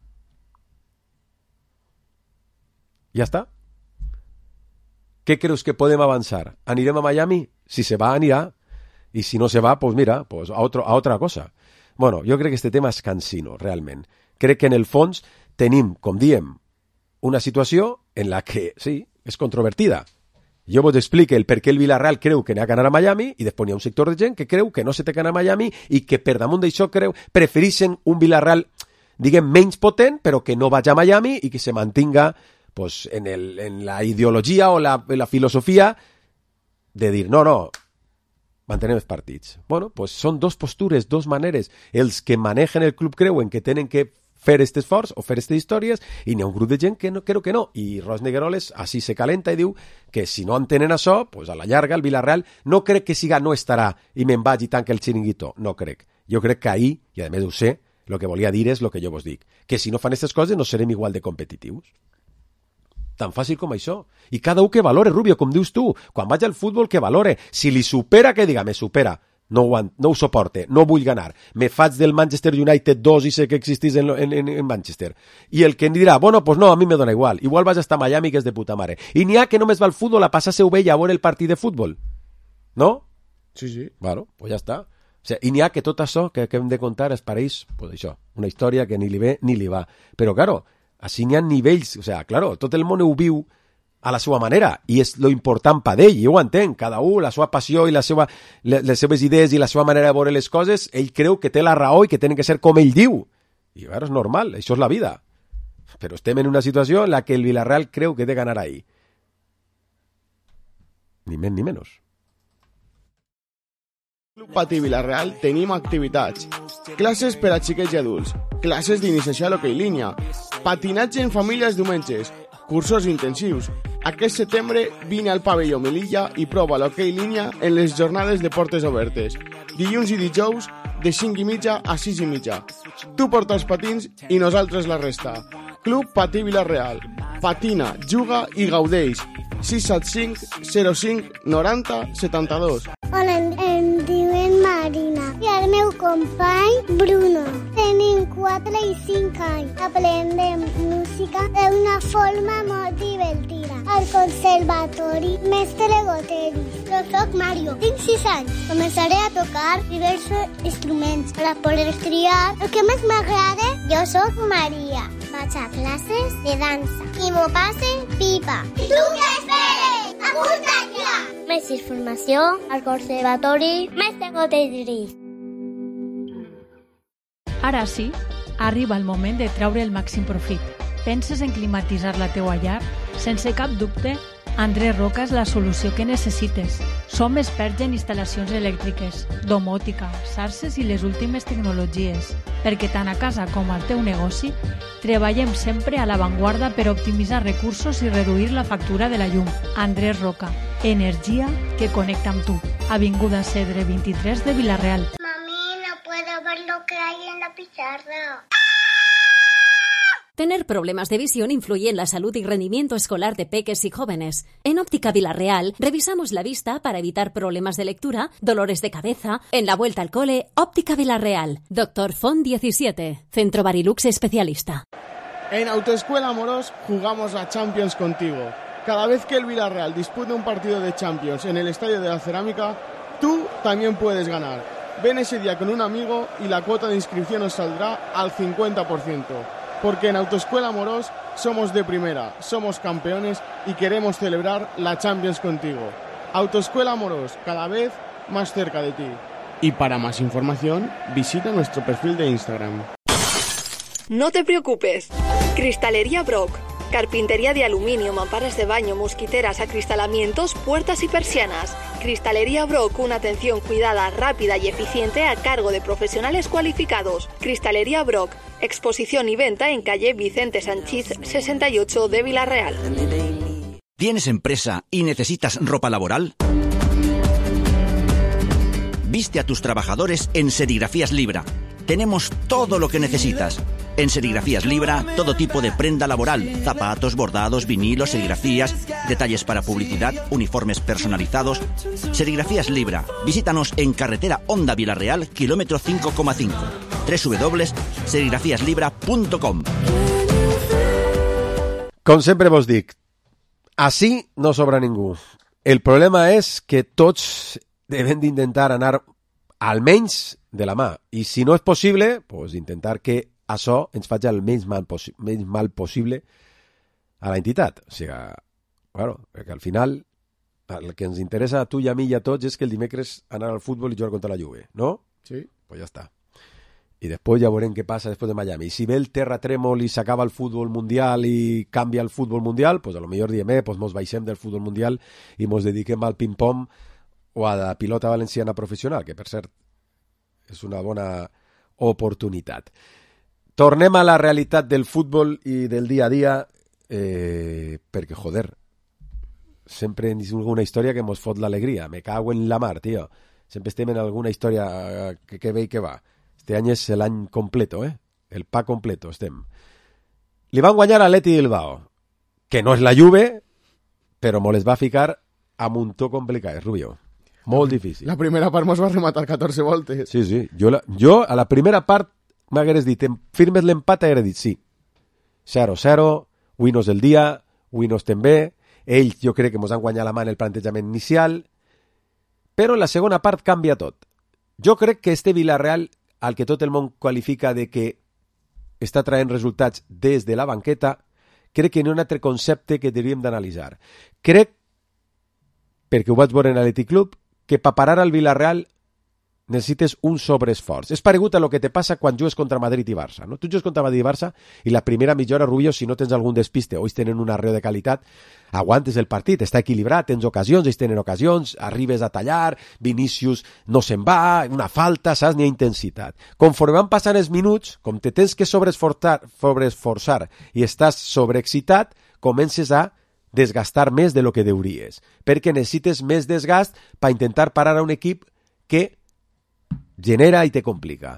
Ja està. Què creus que podem avançar? Anirem a Miami? Si se va, anirà. I si no se va, pues mira, pues a, otro, a otra cosa. Bueno, jo crec que este tema és cansino, realment. Crec que en el fons tenim, com diem, una situació en la que, sí, és controvertida. Jo vos explico el per què el Villarreal creu que n'ha que anar a Miami i després hi ha un sector de gent que creu que no se té que anar a Miami i que per damunt d'això creu prefereixen un Villarreal, diguem, menys potent, però que no vagi a Miami i que se mantinga pues, en, el, en la ideologia o la, la filosofia de dir, no, no, mantenem els partits. Bueno, pues són dos postures, dos maneres. Els que manegen el club creuen que tenen que fer aquest esforç o fer aquestes històries i n'hi ha un grup de gent que no, creu que no. I Ros Negueroles així se calenta i diu que si no entenen això, pues a la llarga el Villarreal no crec que siga no estarà i me'n vaig i tanca el xiringuito. No crec. Jo crec que ahir, i a més ho sé, el que volia dir és el que jo vos dic. Que si no fan aquestes coses no serem igual de competitius. Tan fàcil com això. I cada un que valore, Rubio, com dius tu. Quan vaig al futbol, que valore. Si li supera, que diga, me supera. No ho, no ho soporte, no vull ganar. Me faig del Manchester United dos i sé que existís en, en, en Manchester. I el que em dirà, bueno, pues no, a mi me dona igual. Igual vas estar a Miami, que és de puta mare. I n'hi ha que només va al futbol a passar-se-ho bé i a veure el partit de futbol. No? Sí, sí. Bueno, pues ja està. O sigui, i n'hi ha que tot això que, que hem de contar es pareix, pues això, una història que ni li ve ni li va. Però, claro, així n'hi ha nivells, o sigui, claro, tot el món ho viu a la seva manera, i és lo important per ell, i ho entenc, cada un, la seva passió i la seva, les seves idees i la seva manera de veure les coses, ell creu que té la raó i que tenen que ser com ell diu, i a veure, és normal, això és la vida, però estem en una situació en la que el Villarreal creu que té que anar ahí, ni més ni menys. Club Patí Villarreal tenim activitats, classes per a xiquets i adults, classes d'iniciació a l'hoquei línia, patinatge en famílies diumenges, cursos intensius. Aquest setembre vine al pavelló Melilla i prova l'hoquei línia en les jornades de portes obertes. Dilluns i dijous de cinc i mitja a sis i mitja. Tu porta els patins i nosaltres la resta. Club Patí Villarreal. Patina, juga i gaudeix. sis set cinc zero cinc noranta setanta-dos. Hola, em, em diuen Marina i el meu company Bruno. Tenim quatre i cinc anys. Aprendem música d'una forma molt divertida. Al conservatori Mestre Goteris. Jo soc Mario, tinc sis anys. Començaré a tocar diversos instruments per poder triar el que més m'agrada. Jo soc Maria. Vaig a classes de dansa i m'ho passe pipa. I tu què esperes? Apunta't ja! Més informació al conservatori Mestre Goteris. Ara sí, arriba el moment de treure el màxim profit. Penses en climatitzar la teua llar? Sense cap dubte, Andrés Roca és la solució que necessites. Som experts en instal·lacions elèctriques, domòtica, xarxes i les últimes tecnologies, perquè tant a casa com al teu negoci treballem sempre a l'avantguarda per optimitzar recursos i reduir la factura de la llum. Andrés Roca, energia que connecta amb tu. Avinguda Cedre vint-i-tres de Villarreal. Mami, no puedo ver lo que hay en la pizarra. Tener problemas de visión influye en la salud y rendimiento escolar de peques y jóvenes. En Óptica Villarreal revisamos la vista para evitar problemas de lectura, dolores de cabeza. En la vuelta al cole, Óptica Villarreal. Doctor Font diecisiete, Centro Barilux especialista. En Autoescuela Amorós jugamos la Champions contigo. Cada vez que el Villarreal dispute un partido de Champions en el Estadio de la Cerámica, tú también puedes ganar. Ven ese día con un amigo y la cuota de inscripción os saldrá al cincuenta por ciento. Porque en Autoescuela Amorós somos de primera, somos campeones y queremos celebrar la Champions contigo. Autoescuela Amorós, cada vez más cerca de ti. Y para más información, visita nuestro perfil de Instagram. No te preocupes. Cristalería Brock. Carpintería de aluminio, mamparas de baño, mosquiteras, acristalamientos, puertas y persianas. Cristalería Brock, una atención cuidada, rápida y eficiente a cargo de profesionales cualificados. Cristalería Brock, exposición y venta en calle Vicente Sanchís sesenta y ocho de Villarreal. ¿Tienes empresa y necesitas ropa laboral? Viste a tus trabajadores en Serigrafías Libra. Tenemos todo lo que necesitas. En Serigrafías Libra, todo tipo de prenda laboral, zapatos, bordados, vinilos, serigrafías, detalles para publicidad, uniformes personalizados. Serigrafías Libra. Visítanos en carretera Honda Villarreal, kilómetro cinco coma cinco. doble u doble u doble u punt serigrafías libra punt com. Com sempre vos dic, així no sobra ningú. El problema és que tots devem d'intentar anar almenys de la mà. I si no és possible, pues intentar que això ens faci el menys mal, possi menys mal possible a la entitat. O sigui, bueno, perquè al final el que ens interessa a tu i a mi i a tots és que el dimecres anar al futbol i jugar contra la Juve, ¿no? Sí. Pues ja està. I després ja veurem què passa després de Miami. I si ve el terratrèmol i s'acaba el futbol mundial i canvia el futbol mundial, pues a lo millor diem, eh, pues mos baixem del futbol mundial i mos dediquem al ping-pong o a la pilota valenciana professional, que per cert és una bona oportunitat. Tornem a la realitat del futbol i del dia a dia, eh, perquè, joder, sempre hem tingut una història que mos fot l'alegria. Me cago en la mar, tio. Sempre estem en alguna història que, que ve i que va. Este any és l'any completo, eh? El pa completo, estem. Li van guanyar a l'Atleti Bilbao, que no és la Juve, però me les va ficar a muntó complicat, Rubio. Molt difícil. La primera part mos va rematar catorze voltes. Sí, sí. Jo, la, jo a la primera part m'hagués dit, firmes l'empat, hagués dit sí. zero zero, avui no és el dia, avui no estem bé, ells jo crec que mos han guanyat la mà en el plantejament inicial, però la segona part canvia tot. Jo crec que este Villarreal, al que tot el món qualifica de que està traient resultats des de la banqueta, crec que n'hi ha un altre concepte que hauríem d'analitzar. Crec, perquè ho vaig veure en l'Atlètic Club, que per parar al Villarreal necessites un sobreesforç. És paregut a lo que te passa quan jugues contra Madrid i Barça. No? Tu jugues contra Madrid i Barça i la primera mitja hora, Rubio, si no tens algun despiste o ells tenen un arreo de qualitat, aguantes el partit, està equilibrat, tens ocasions, ells tenen ocasions, arribes a tallar, Vinícius no se'n va, una falta, saps? N'hi ha intensitat. Conforme van passant els minuts, com te tens que sobreesforçar, sobreesforçar i estàs sobreexcitat, comences a desgastar més de lo que deuries, perquè necessites més desgast per intentar parar a un equip que genera i te complica.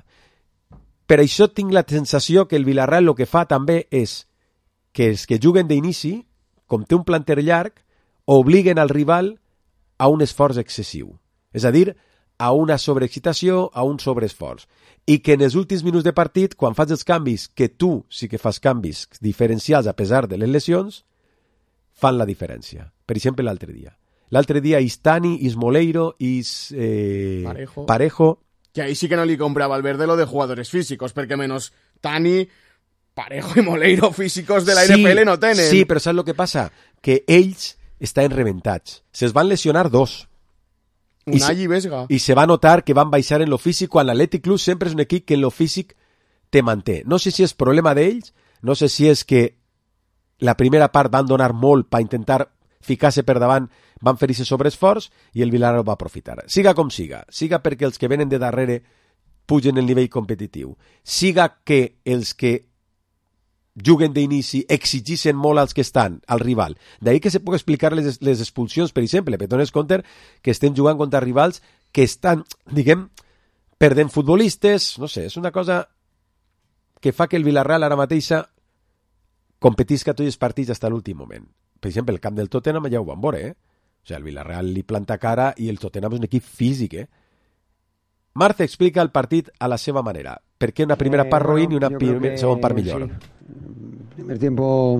Per això tinc la sensació que el Villarreal el que fa també és que els que juguen d'inici, com té un planter llarg, obliguen al rival a un esforç excessiu. És a dir, a una sobreexcitació, a un sobreesforç. I que en els últims minuts de partit, quan fas els canvis, que tu sí que fas canvis diferencials a pesar de les lesions, fan la diferència. Per exemple, l'altre dia. L'altre dia Istani, Ismoleiro, Is, eh, Parejo. Parejo. Que ahí sí que no li comprava al Valverde lo de jugadores físicos, perquè menos Tani, Parejo i Moleiro físicos de la sí, N F L no tenen. Sí, però saps el que passa? Que ells estan reventats. Se'ls van lesionar dos. Unai i Vesga. I se va notar que van baixar en lo físic, quan l'Atlètic Club sempre és un equip que en lo físic te manté. No sé si és problema d'ells, no sé si és que la primera part van donar molt per intentar ficar-se per davant, van fer-se sobreesforç i el Villarreal va aprofitar. Siga com siga, siga perquè els que venen de darrere pugen el nivell competitiu, siga que els que juguen d'inici exigeixen molt als que estan, al rival. D'ahir que se puc explicar les, les expulsions, per exemple, perquè dones compte que estem jugant contra rivals que estan, diguem, perdent futbolistes, no sé, és una cosa que fa que el Villarreal ara mateixa competisca tots els partits fins a l'últim moment. Per exemple, el camp del Tottenham ja ho van veure, eh? O sigui, el Villarreal li planta cara i el Tottenham és un equip físic, eh? Marce explica el partit a la seva manera. Per què una primera part ruïn y una primer, segunda part millor? Sí. Primer tiempo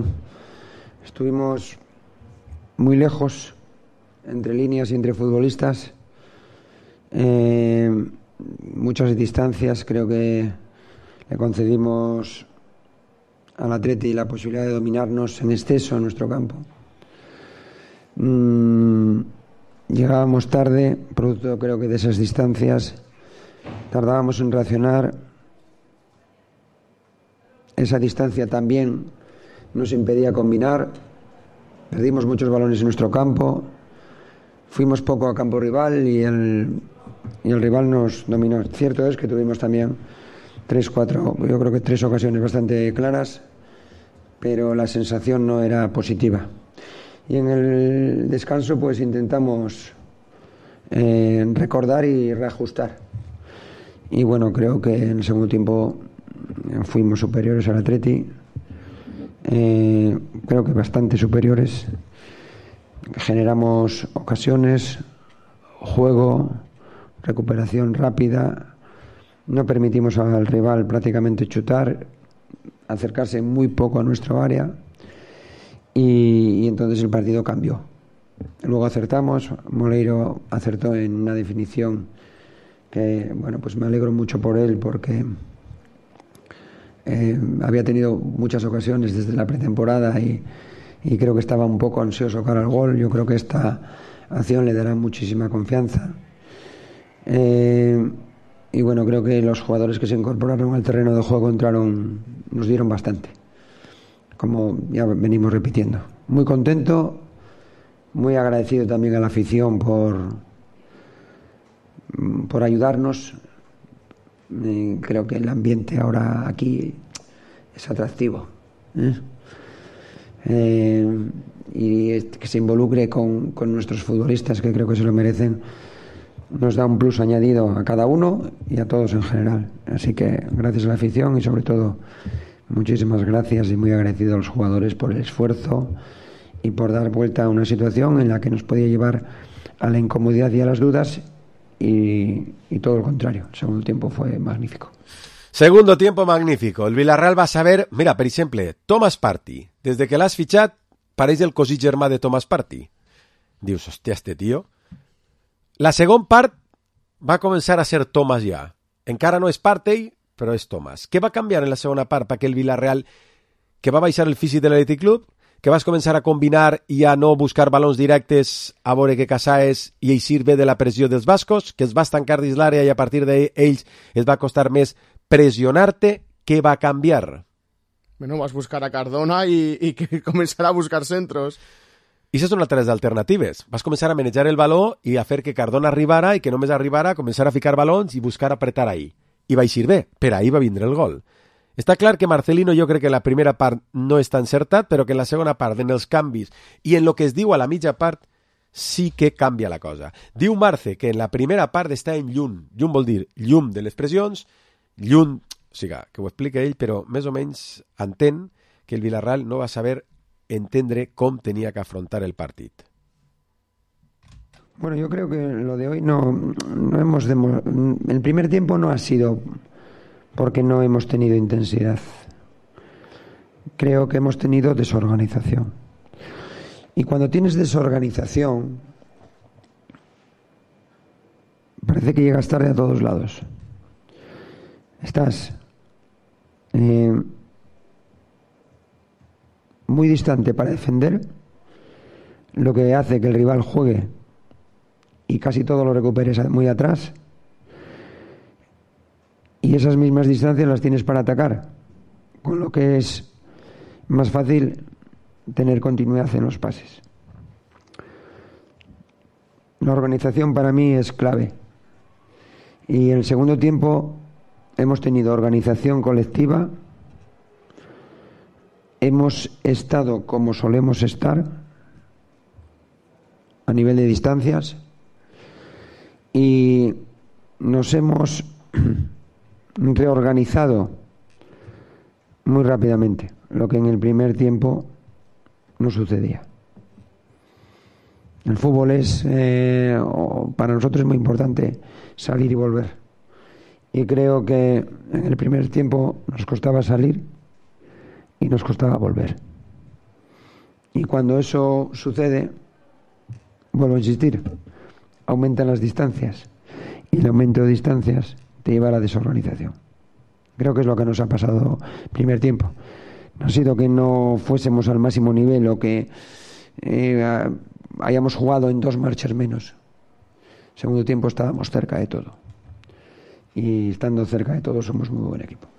estuvimos muy lejos entre líneas y entre futbolistas. Eh, muchas distancias, creo que le concedimos al Atleti la posibilidad de dominarnos en exceso en nuestro campo. Mm, llegábamos tarde, producto creo que de esas distancias, tardábamos en reaccionar. Esa distancia también nos impedía combinar, perdimos muchos balones en nuestro campo, fuimos poco a campo rival y el, y el rival nos dominó. Cierto es que tuvimos también tres, cuatro, yo creo que tres ocasiones bastante claras, pero la sensación no era positiva. Y en el descanso pues intentamos eh, recordar y reajustar. Y bueno, creo que en el segundo tiempo fuimos superiores al Atleti, eh, creo que bastante superiores. Generamos ocasiones, juego, recuperación rápida, no permitimos al rival prácticamente chutar, acercarse muy poco a nuestro área y, y entonces el partido cambió. Luego acertamos, Moleiro acertó en una definición que, bueno, pues me alegro mucho por él porque eh, había tenido muchas ocasiones desde la pretemporada y, y creo que estaba un poco ansioso cara al gol. Yo creo que esta acción le dará muchísima confianza. Eh, y bueno, creo que los jugadores que se incorporaron al terreno de juego entraron, nos dieron bastante, como ya venimos repitiendo. Muy contento, muy agradecido también a la afición por, por ayudarnos. Eh, creo que el ambiente ahora aquí es atractivo, ¿eh? Eh, y que se involucre con, con nuestros futbolistas, que creo que se lo merecen, nos da un plus añadido a cada uno y a todos en general. Así que gracias a la afición y sobre todo muchísimas gracias y muy agradecido a los jugadores por el esfuerzo y por dar vuelta a una situación en la que nos podía llevar a la incomodidad y a las dudas y, y todo lo contrario. El segundo tiempo fue magnífico. Segundo tiempo magnífico. El Villarreal va a saber... Mira, per exemple, Thomas Partey. Desde que l'has fitxat, pareix el cosí germà de Thomas Partey. Dius, hòstia, este tio... La segona part va començar a ser Thomas ja. Encara no és Partey, però és Thomas. Què va canviar en la segona part perquè el Villarreal que va baixar el físic de l'Atlètic Club, que vas començar a combinar i a no buscar balons directes a veure que Casaes i eixir bé de la pressió dels bascos, que es vas tancar dins l'àrea i a partir d'ells es va costar més pressionar-te. Què va canviar? Bueno, vas buscar a Cardona i, i que començarà a buscar centros. I aquestes són altres alternatives. Vas començar a manejar el baló i a fer que Cardona arribara i que només arribara a començar a ficar balons i buscar apretar ahí. I va eixir bé, per ahí va vindre el gol. Està clar que Marcelino jo crec que la primera part no està encertat, però que en la segona part, en els canvis i en el que es diu a la mitja part, sí que canvia la cosa. Diu Marce que en la primera part està en llum. Llum vol dir llum de les pressions, llum, o sigui, que ho explica ell, però més o menys entén que el Villarreal no va saber entendre com tenia que afrontar el partit. Bueno, yo creo que lo de hoy no, no hemos... Demo... El primer tiempo no ha sido porque no hemos tenido intensidad. Creo que hemos tenido desorganización. Y cuando tienes desorganización, parece que llegas tarde a todos lados. Estás eh, muy distante para defender, lo que hace que el rival juegue y casi todo lo recuperes muy atrás, y esas mismas distancias las tienes para atacar, con lo que es más fácil tener continuidad en los pases. La organización para mí es clave, y en el segundo tiempo hemos tenido organización colectiva, hemos estado como solemos estar a nivel de distancias y nos hemos reorganizado muy rápidamente, lo que en el primer tiempo no sucedía. El fútbol es, eh, para nosotros es muy importante salir y volver. Y creo que en el primer tiempo nos costaba salir y nos costaba volver. Y cuando eso sucede, vuelvo a insistir, aumentan las distancias. Y el aumento de distancias te lleva a la desorganización. Creo que es lo que nos ha pasado el primer tiempo. No ha sido que no fuésemos al máximo nivel o que eh, hayamos jugado en dos marchas menos. Segundo tiempo estábamos cerca de todo. Y estando cerca de todo somos muy buen equipo.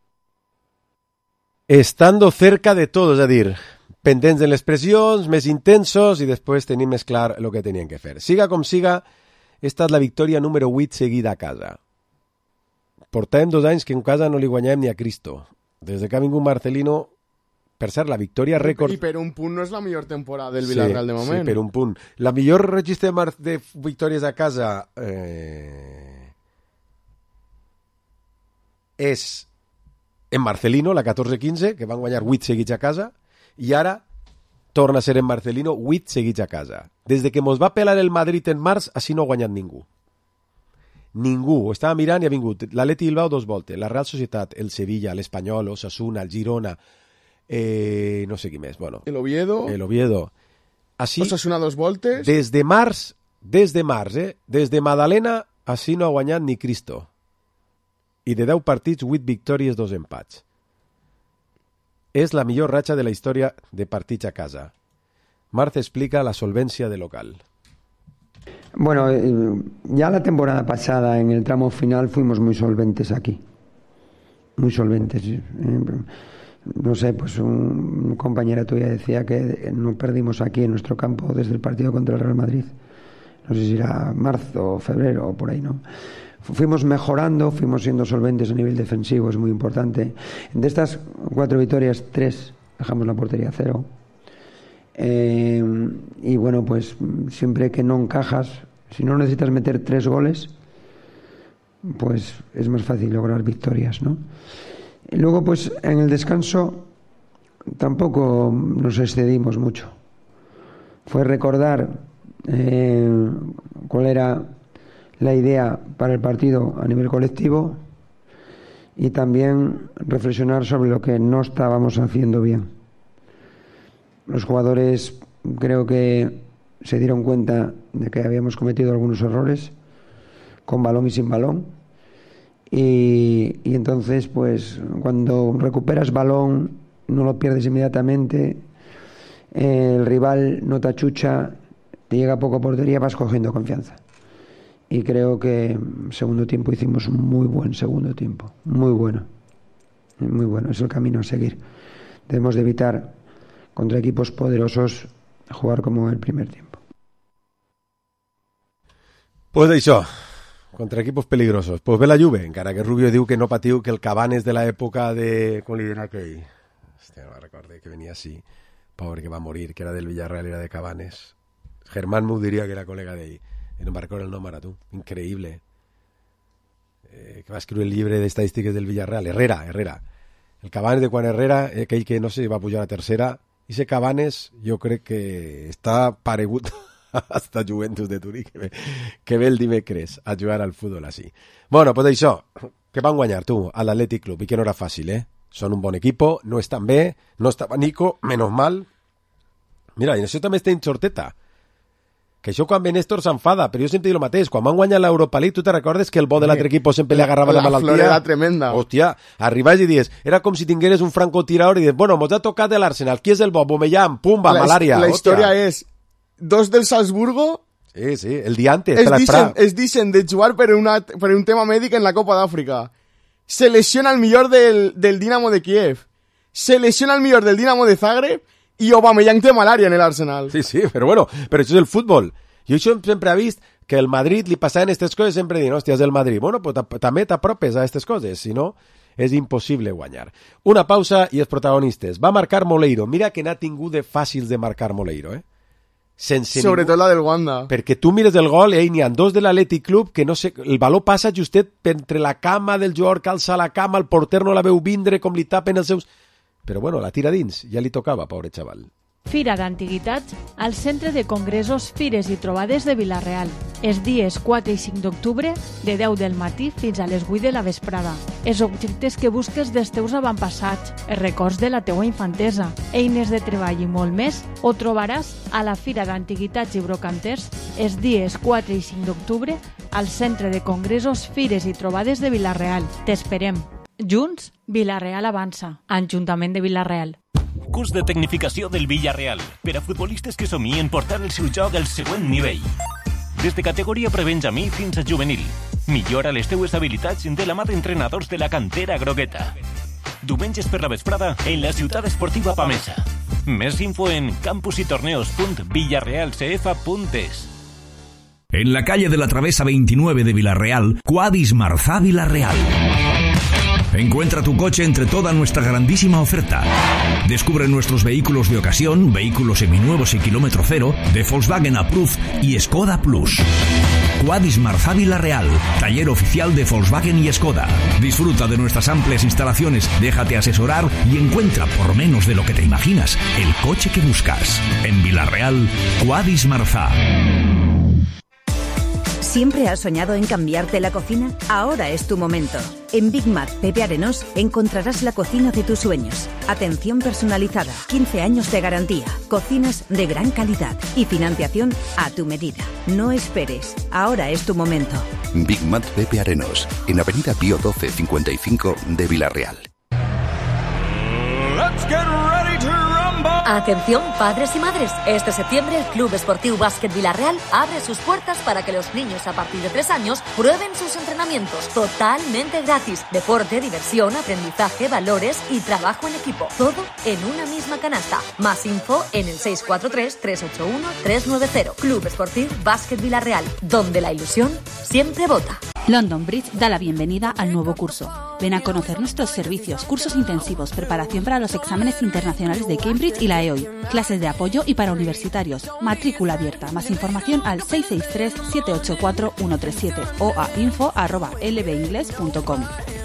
Estando cerca de todo, és a dir, pendents de les pressions, més intensos i després tenim més clar el que tenien que fer. Siga com siga, ha estat la victòria número vuit seguida a casa. Portàvem dos anys que en casa no li guanyàvem ni a Cristo. Des que ha vingut Marcelino, per cert, la victòria rècord... I per un punt no és la millor temporada del Villarreal sí, de moment. Sí, per un punt. La millor registre de, de victòries a casa eh... és en Marcelino, la catorze quinze, que van guanyar vuit seguits a casa, i ara torna a ser en Marcelino vuit seguits a casa. Des de que mos va pelar el Madrid en març, així no ha guanyat ningú. Ningú. Ho estava mirant i ha vingut l'Atleti Bilbao dos voltes, la Real Societat, el Sevilla, l'Espanyol, Osasuna, el Girona, eh, no sé qui més. Bueno, el Oviedo. El Oviedo. Així, Osasuna dos voltes. Des de març, des de març, eh? Des de Madalena, així no ha guanyat ni Cristo. I de deu partits, vuit victòries, dos empats. És la millor ratxa de la història de partits a casa. Marce explica la solvencia del local. Bueno, ya la temporada pasada, en el tramo final, fuimos muy solventes aquí. Muy solventes. No sé, pues un compañera tuya decía que no perdimos aquí en nuestro campo desde el partido contra el Real Madrid. No sé si era marzo o febrero o por ahí, ¿no? Fuimos mejorando, fuimos siendo solventes a nivel defensivo, es muy importante. De estas cuatro victorias, tres dejamos la portería a cero. Eh, y bueno, pues siempre que no encajas, si no necesitas meter tres goles, pues es más fácil lograr victorias, ¿no? Y luego, pues en el descanso tampoco nos excedimos mucho. Fue recordar eh, cuál era la idea para el partido a nivel colectivo y también reflexionar sobre lo que no estábamos haciendo bien. Los jugadores creo que se dieron cuenta de que habíamos cometido algunos errores con balón y sin balón y, y entonces pues cuando recuperas balón no lo pierdes inmediatamente, eh, el rival no te achucha, te llega poco a portería, vas cogiendo confianza. Y creo que en segundo tiempo hicimos un muy buen segundo tiempo, muy bueno, muy bueno, es el camino a seguir. Debemos de evitar contra equipos poderosos jugar como el primer tiempo. Pues això, contra equipos peligrosos. Pues ve la Juve, encara que Rubio diu que no patiu que el Cabanes de la època de... Com li dirà aquell? Hòstia, no recordo que venia així. Pobre, que va morir, que era del Villarreal, era de Cabanes. Germán m'ho diria que era col·lega d'ell. I no em recordo el nom ara, tu. Increïble. Eh, que va escriure el llibre d'estadístiques del Villarreal. Herrera, Herrera. El Cabanes de quan Herrera, aquell que no sé, va pujar a tercera. I ese Cabanes jo crec que està paregut hasta Juventus de Turí, que ve, que ve el dimecres a jugar al futbol així. Bueno, pues això, que van guanyar tu a l'Atlètic Club i que no era fàcil, eh? Són un bon equipo, no estan bé, no estava Nico, menos mal. Mira, i això també està en xorteta. Que això quan ve Néstor s'enfada, però jo sempre dic el mateix. Quan van guanyar l'Europa League, tu te recordes que el bo de l'altre equip sempre li agarrava la, la malaltia? La flor era tremenda. Hòstia, arribaves i dius, era com si tingueres un francotirador i dius, bueno, mos ha tocat l'Arsenal, qui és el bo? Bomellán, pumba, la, malària. La història hòstia. És, dos del Salzburgo... Sí, sí, el dia antes. Es dicen, es dicen de jugar per, una, per un tema mèdic en la Copa d'Àfrica. Se lesiona el millor del, del Dinamo de Kiev. Se lesiona el millor del Dinamo de Zagreb i Aubameyang té malària en l'Arsenal. Sí, sí, però bueno, però això és el futbol. Jo això sempre he vist que el Madrid li passaven aquestes coses, sempre diuen, hòstia, és el Madrid. Bueno, pues també t'apropes a aquestes coses, si no, és impossible guanyar. Una pausa i els protagonistes. Va marcar Moleiro. Mira que n'ha tingut de fàcils de marcar Moleiro, eh? Sense Sobretot ningú... la del Wanda. Perquè tu mires el gol i eh, n'hi ha dos de l'Atlètic Club que no sé, el valor passa justet entre la cama del jugador que alça la cama, el porter no la veu vindre, com li tapen els seus... Però bueno, la tira dins, ja li tocava, pobre xaval. Fira d'Antiguitats al Centre de Congressos, Fires i Trobades de Vila-real. Els dies quatre i cinc d'octubre, de deu del matí fins a les vuit de la vesprada. Els objectes que busques dels teus avantpassats, els records de la teua infantesa, eines de treball i molt més, ho trobaràs a la Fira d'Antiguitats i Brocanters els dies quatre i cinc d'octubre al Centre de Congressos, Fires i Trobades de Vila-real. T'esperem. Junts, Vila-real avança. Ajuntament de Vila-real. Curs de tecnificació del Villarreal per a futbolistes que somien portar el seu joc al següent nivell. Des de categoria prebenjamí fins a juvenil. Millora les teues habilitats de la mà d'entrenadors de la cantera grogueta. Diumenges per la vesprada en la ciutat esportiva Pamesa. Més info en campusytorneos punt villarrealcf punt es. En la calle de la Travesa veintinueve de Vila-real, Quadis Marzá Vila-real. Encuentra tu coche entre toda nuestra grandísima oferta. Descubre nuestros vehículos de ocasión, vehículos seminuevos y kilómetro cero, de Volkswagen Approved y Skoda Plus. Quadis Marzá Vila-real, taller oficial de Volkswagen y Skoda. Disfruta de nuestras amplias instalaciones, déjate asesorar y encuentra, por menos de lo que te imaginas, el coche que buscas. En Vila-real, Quadis Marzá. ¿Siempre has soñado en cambiarte la cocina? Ahora es tu momento. En Big Mac Pepe Arenós encontrarás la cocina de tus sueños. Atención personalizada, quince años de garantía, cocinas de gran calidad y financiación a tu medida. No esperes, ahora es tu momento. Big Mac Pepe Arenós, en Avenida Pío doce cincuenta y cinco de Vila-real. Let's get ready to rumble. Atención, padres y madres. Este septiembre el Club Esportiu Bàsquet Vila-real abre sus puertas para que los niños a partir de tres años prueben sus entrenamientos totalmente gratis. Deporte, diversión, aprendizaje, valores y trabajo en equipo. Todo en una misma canasta. Más info en el seis cuatro tres, tres ocho uno, tres nueve cero. Club Esportiu Bàsquet Vila-real, donde la ilusión siempre vota. London Bridge da la bienvenida al nuevo curso. Ven a conocer nuestros servicios, cursos intensivos, preparación para los exámenes internacionales de Cambridge y la E O I, clases de apoyo y para universitarios, matrícula abierta. Más información al seis seis tres, siete ocho cuatro, uno tres siete o a info arroba l b ingles punto com.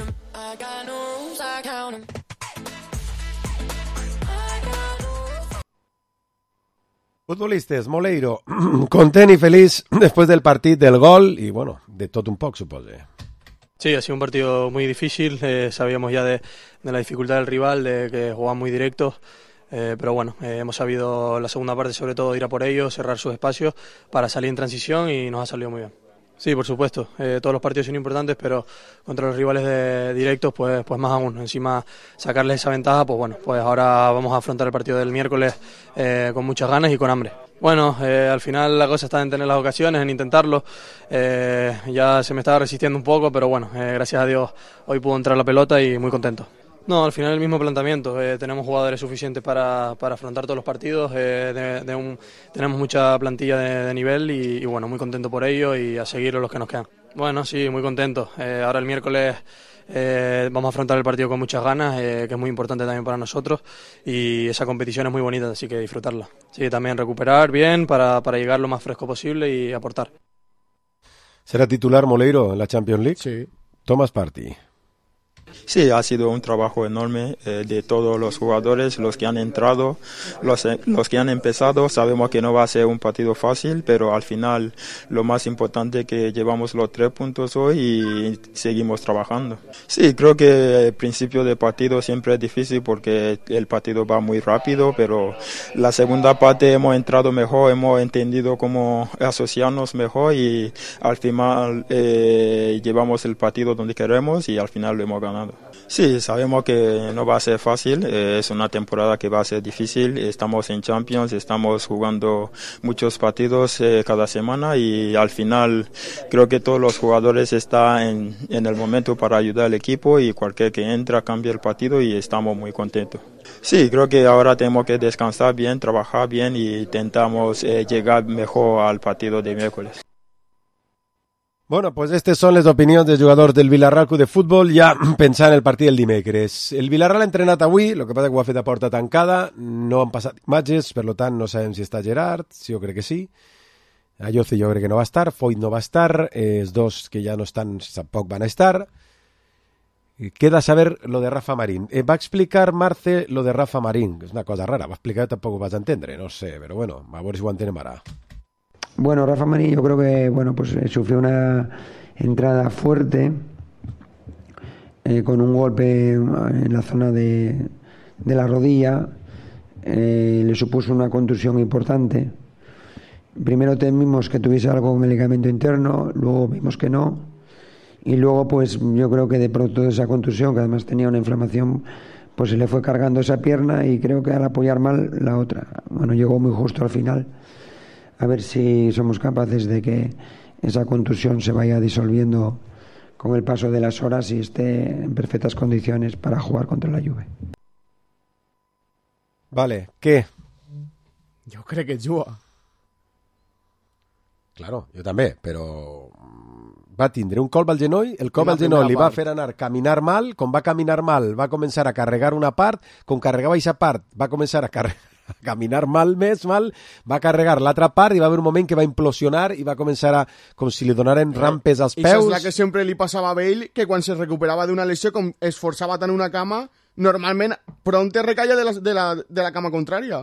Futbolistes, Moleiro, content y feliz después del partido del gol y bueno, de todo un poco, supongo. Sí, ha sido un partido muy difícil, eh, sabíamos ya de, de la dificultad del rival, de que jugaban muy directos, eh, pero bueno, eh, hemos sabido la segunda parte sobre todo ir a por ellos, cerrar sus espacios para salir en transición y nos ha salido muy bien. Sí, por supuesto. Eh, todos los partidos son importantes, pero contra los rivales de, directos, pues, pues más aún. Encima, sacarles esa ventaja, pues bueno, pues ahora vamos a afrontar el partido del miércoles eh, con muchas ganas y con hambre. Bueno, eh, al final la cosa está en tener las ocasiones, en intentarlo. Eh, ya se me estaba resistiendo un poco, pero bueno, eh, gracias a Dios hoy pudo entrar la pelota y muy contento. No, al final el mismo planteamiento. Eh, tenemos jugadores suficientes para, para afrontar todos los partidos. Eh, de, de un, tenemos mucha plantilla de, de nivel y, y bueno, muy contento por ello y a seguir los que nos quedan. Bueno, sí, muy contento. Eh, ahora el miércoles eh, vamos a afrontar el partido con muchas ganas, eh, que es muy importante también para nosotros y esa competición es muy bonita, así que disfrutarla. Sí, también recuperar bien para, para llegar lo más fresco posible y aportar. ¿Será titular Moleiro en la Champions League? Sí. Thomas Partey. Sí, ha sido un trabajo enorme eh, de todos los jugadores, los que han entrado, los, los que han empezado. Sabemos que no va a ser un partido fácil, pero al final lo más importante es que llevamos los tres puntos hoy y seguimos trabajando. Sí, creo que el principio del partido siempre es difícil porque el partido va muy rápido, pero la segunda parte hemos entrado mejor, hemos entendido cómo asociarnos mejor y al final eh, llevamos el partido donde queremos y al final lo hemos ganado. Sí, sabemos que no va a ser fácil, eh, es una temporada que va a ser difícil, estamos en Champions, estamos jugando muchos partidos eh, cada semana y al final creo que todos los jugadores están en, en el momento para ayudar al equipo y cualquier que entra cambia el partido y estamos muy contentos. Sí, creo que ahora tenemos que descansar bien, trabajar bien y intentamos eh, llegar mejor al partido de miércoles. Bueno, pues aquestes són les opinions dels jugadors del Villarreal Club de Futbol ja pensant en el partit del dimecres. El Villarreal ha entrenat avui, el que passa que ho ha fet a porta tancada, no han passat imatges, per tant no sabem si està Gerard, sí, jo crec que sí. Ayoce jo crec que no va estar, Foyt no va estar, eh, els dos que ja no estan tampoc van a estar. Queda saber lo de Rafa Marín. Eh, va explicar Marce lo de Rafa Marín, que és una cosa rara, va explicar que tampoc ho vas entendre, no sé, però bueno, a veure si ho entenem ara. Bueno, Rafa Marín yo creo que bueno pues sufrió una entrada fuerte eh, con un golpe en la zona de, de la rodilla, eh, le supuso una contusión importante. Primero temimos que tuviese algo en el ligamento interno, luego vimos que no y luego pues yo creo que de producto de esa contusión, que además tenía una inflamación, pues se le fue cargando esa pierna y creo que al apoyar mal la otra. Bueno, llegó muy justo al final. A ver si somos capaces de que esa contusión se vaya disolviendo con el paso de las horas y esté en perfectas condiciones para jugar contra la Juve. Vale, ¿qué? Jo crec que juga. Claro, jo també, però va tindre un colp al genoll, el colp al genoll li va fer anar caminar mal, com va caminar mal va començar a carregar una part, com carregava aquesta part va començar a carregar a caminar mal més mal, va carregar l'altra part i va haver un moment que va implosionar i va començar a, com si li donaren rampes als peus. I això és la que sempre li passava a ell, que quan se recuperava d'una lesió, com es forçava tant una cama, normalment pronte recaia de la, de la, de la cama contrària.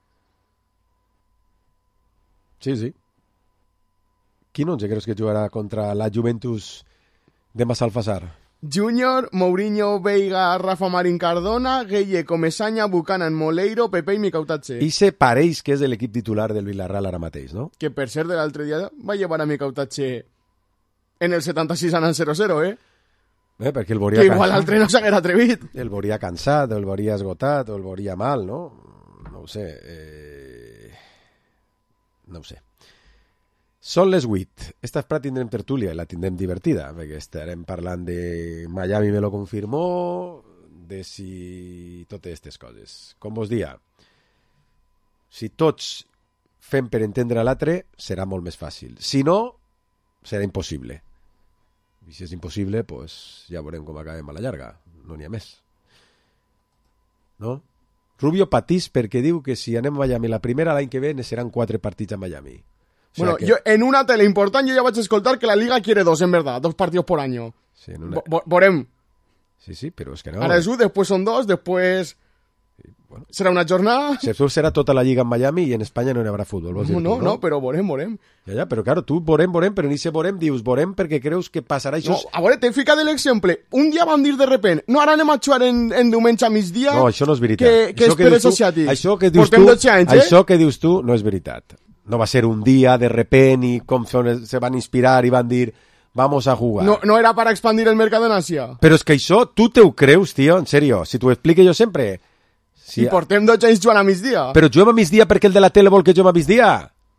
Sí, sí. Quin onze creus que jugarà contra la Juventus de Massalfassar? Júnior, Mourinho, Veiga, Rafa Marín Cardona, Gueye, Comesaña, Buchanan, Moleiro, Pepe i Miquel Tatxé. I se pareix que és l'equip titular del Villarreal ara mateix, no? Que per ser de l'altre dia va llevar a Miquel Tatxé en el setanta-sis anant zero zero, eh? Eh, perquè el veuria que igual l'altre no s'haguera atrevit. El veuria cansat, el veuria esgotat, o el veuria mal, no? No ho sé. Eh... No ho sé. Són les vuit. Esta espera tindrem tertúlia i la tindrem divertida, perquè estarem parlant de Miami me lo confirmó, de si totes aquestes coses. Com vos dia, si tots fem per entendre l'altre, serà molt més fàcil. Si no, serà impossible. I si és impossible, pues, ja veurem com acabem a la llarga. No n'hi ha més. No? Rubio patís perquè diu que si anem a Miami la primera, l'any que ve ne seran quatre partits a Miami. O sea bueno, que... yo en una tele importante yo ya voy a escoltar que la Liga quiere dos, en verdad, dos partidos por año. Sí, en una... Bo Borem. Sí, sí, pero es que no. Ahora es después son dos, después sí, bueno. será una jornada. Si será toda la Liga en Miami y en España no habrá fútbol. No, no, no, no, pero Borem, Borem. Ya, ya, pero claro, tú Borem, Borem, pero ni se Borem, dius Borem perquè creus que passarà això. No, a veure, te fica de l'exemple. Un dia van dir de repente, no, ara anem a jugar en, en diumenge a migdia. No, això no és veritat. Que, que és que per això asiàtic. Això que dius tu, anys, eh? Això que dius tu no és veritat. No va a ser un día de repente y com se van a inspirar y van a decir, vamos a jugar. No, no era para expandir el mercado en Asia. Pero és que això, tu te ho creus, tio, en serio. Si t'ho explique jo sempre. Si... I portem dos anys jugant a migdia. Però juguem a migdia perquè el de la tele vol que juguem a migdia.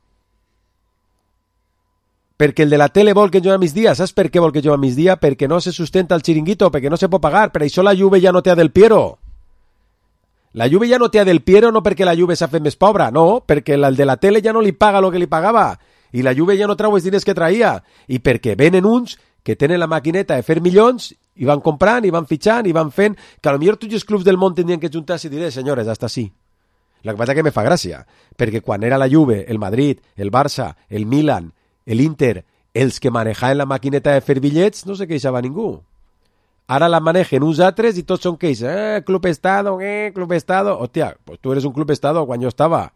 Perquè el de la tele vol que juguem a migdia. Saps per què vol que juguem a migdia? Perquè no se sustenta el xiringuito, perquè no se pot pagar. Per això la Juve ja no té a Del Piero. La Juve ja no té a Del Piero no perquè la Juve s'ha fet més pobra, no, perquè el de la tele ja no li paga el que li pagava i la Juve ja no trau els diners que traïa i perquè venen uns que tenen la maquineta de fer milions i van comprant i van fitxant i van fent que potser tots els clubs del món tindrien que juntar-se i dir, senyores, hasta sí. La que passa que me fa gràcia, perquè quan era la Juve, el Madrid, el Barça, el Milan, el Inter, els que manejaven la maquineta de fer bitllets, no se queixava ningú. Ara la manejen uns altres i tots són queixes. Eh, Club Estado, eh, Club Estado. Hòstia, pues tu eres un Club Estado quan jo estava.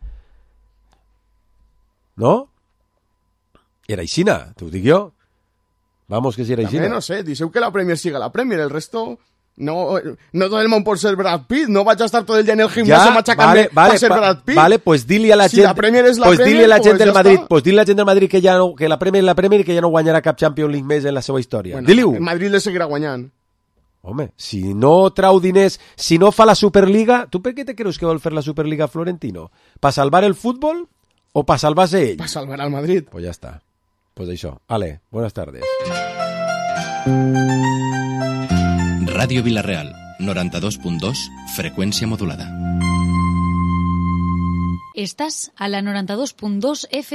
¿No? Era aixina, t'ho dic jo. Vamos, que si era aixina. També no sé, disseu que la Premier siga la Premier, el resto... No, no todo el món por ser Brad Pitt, no vaig a estar tot el dia en el gimnasio machacant-me vale, per ser Brad Pitt. Vale, pues dili a la si gent... la Premier és la pues Premier, dili a la gent pues del ja Madrid, està. pues dili a la gent del Madrid que, ja no, que la Premier és la Premier i que ja no guanyarà cap Champions League més en la seva història. Bueno, Dili-ho. el Madrid le seguirà guanyant. Home, si no trau diners, si no fa la Superliga, tu per què te creus que vol fer la Superliga Florentino? ¿Pa salvar el fútbol o pa salvar-se ell? Pa salvar al Madrid. Pues ja està. Pues això. Ale, buenas tardes. Ràdio Vilareal, noranta-dos punt dos, freqüència modulada. Estàs a la noranta-dos punt dos F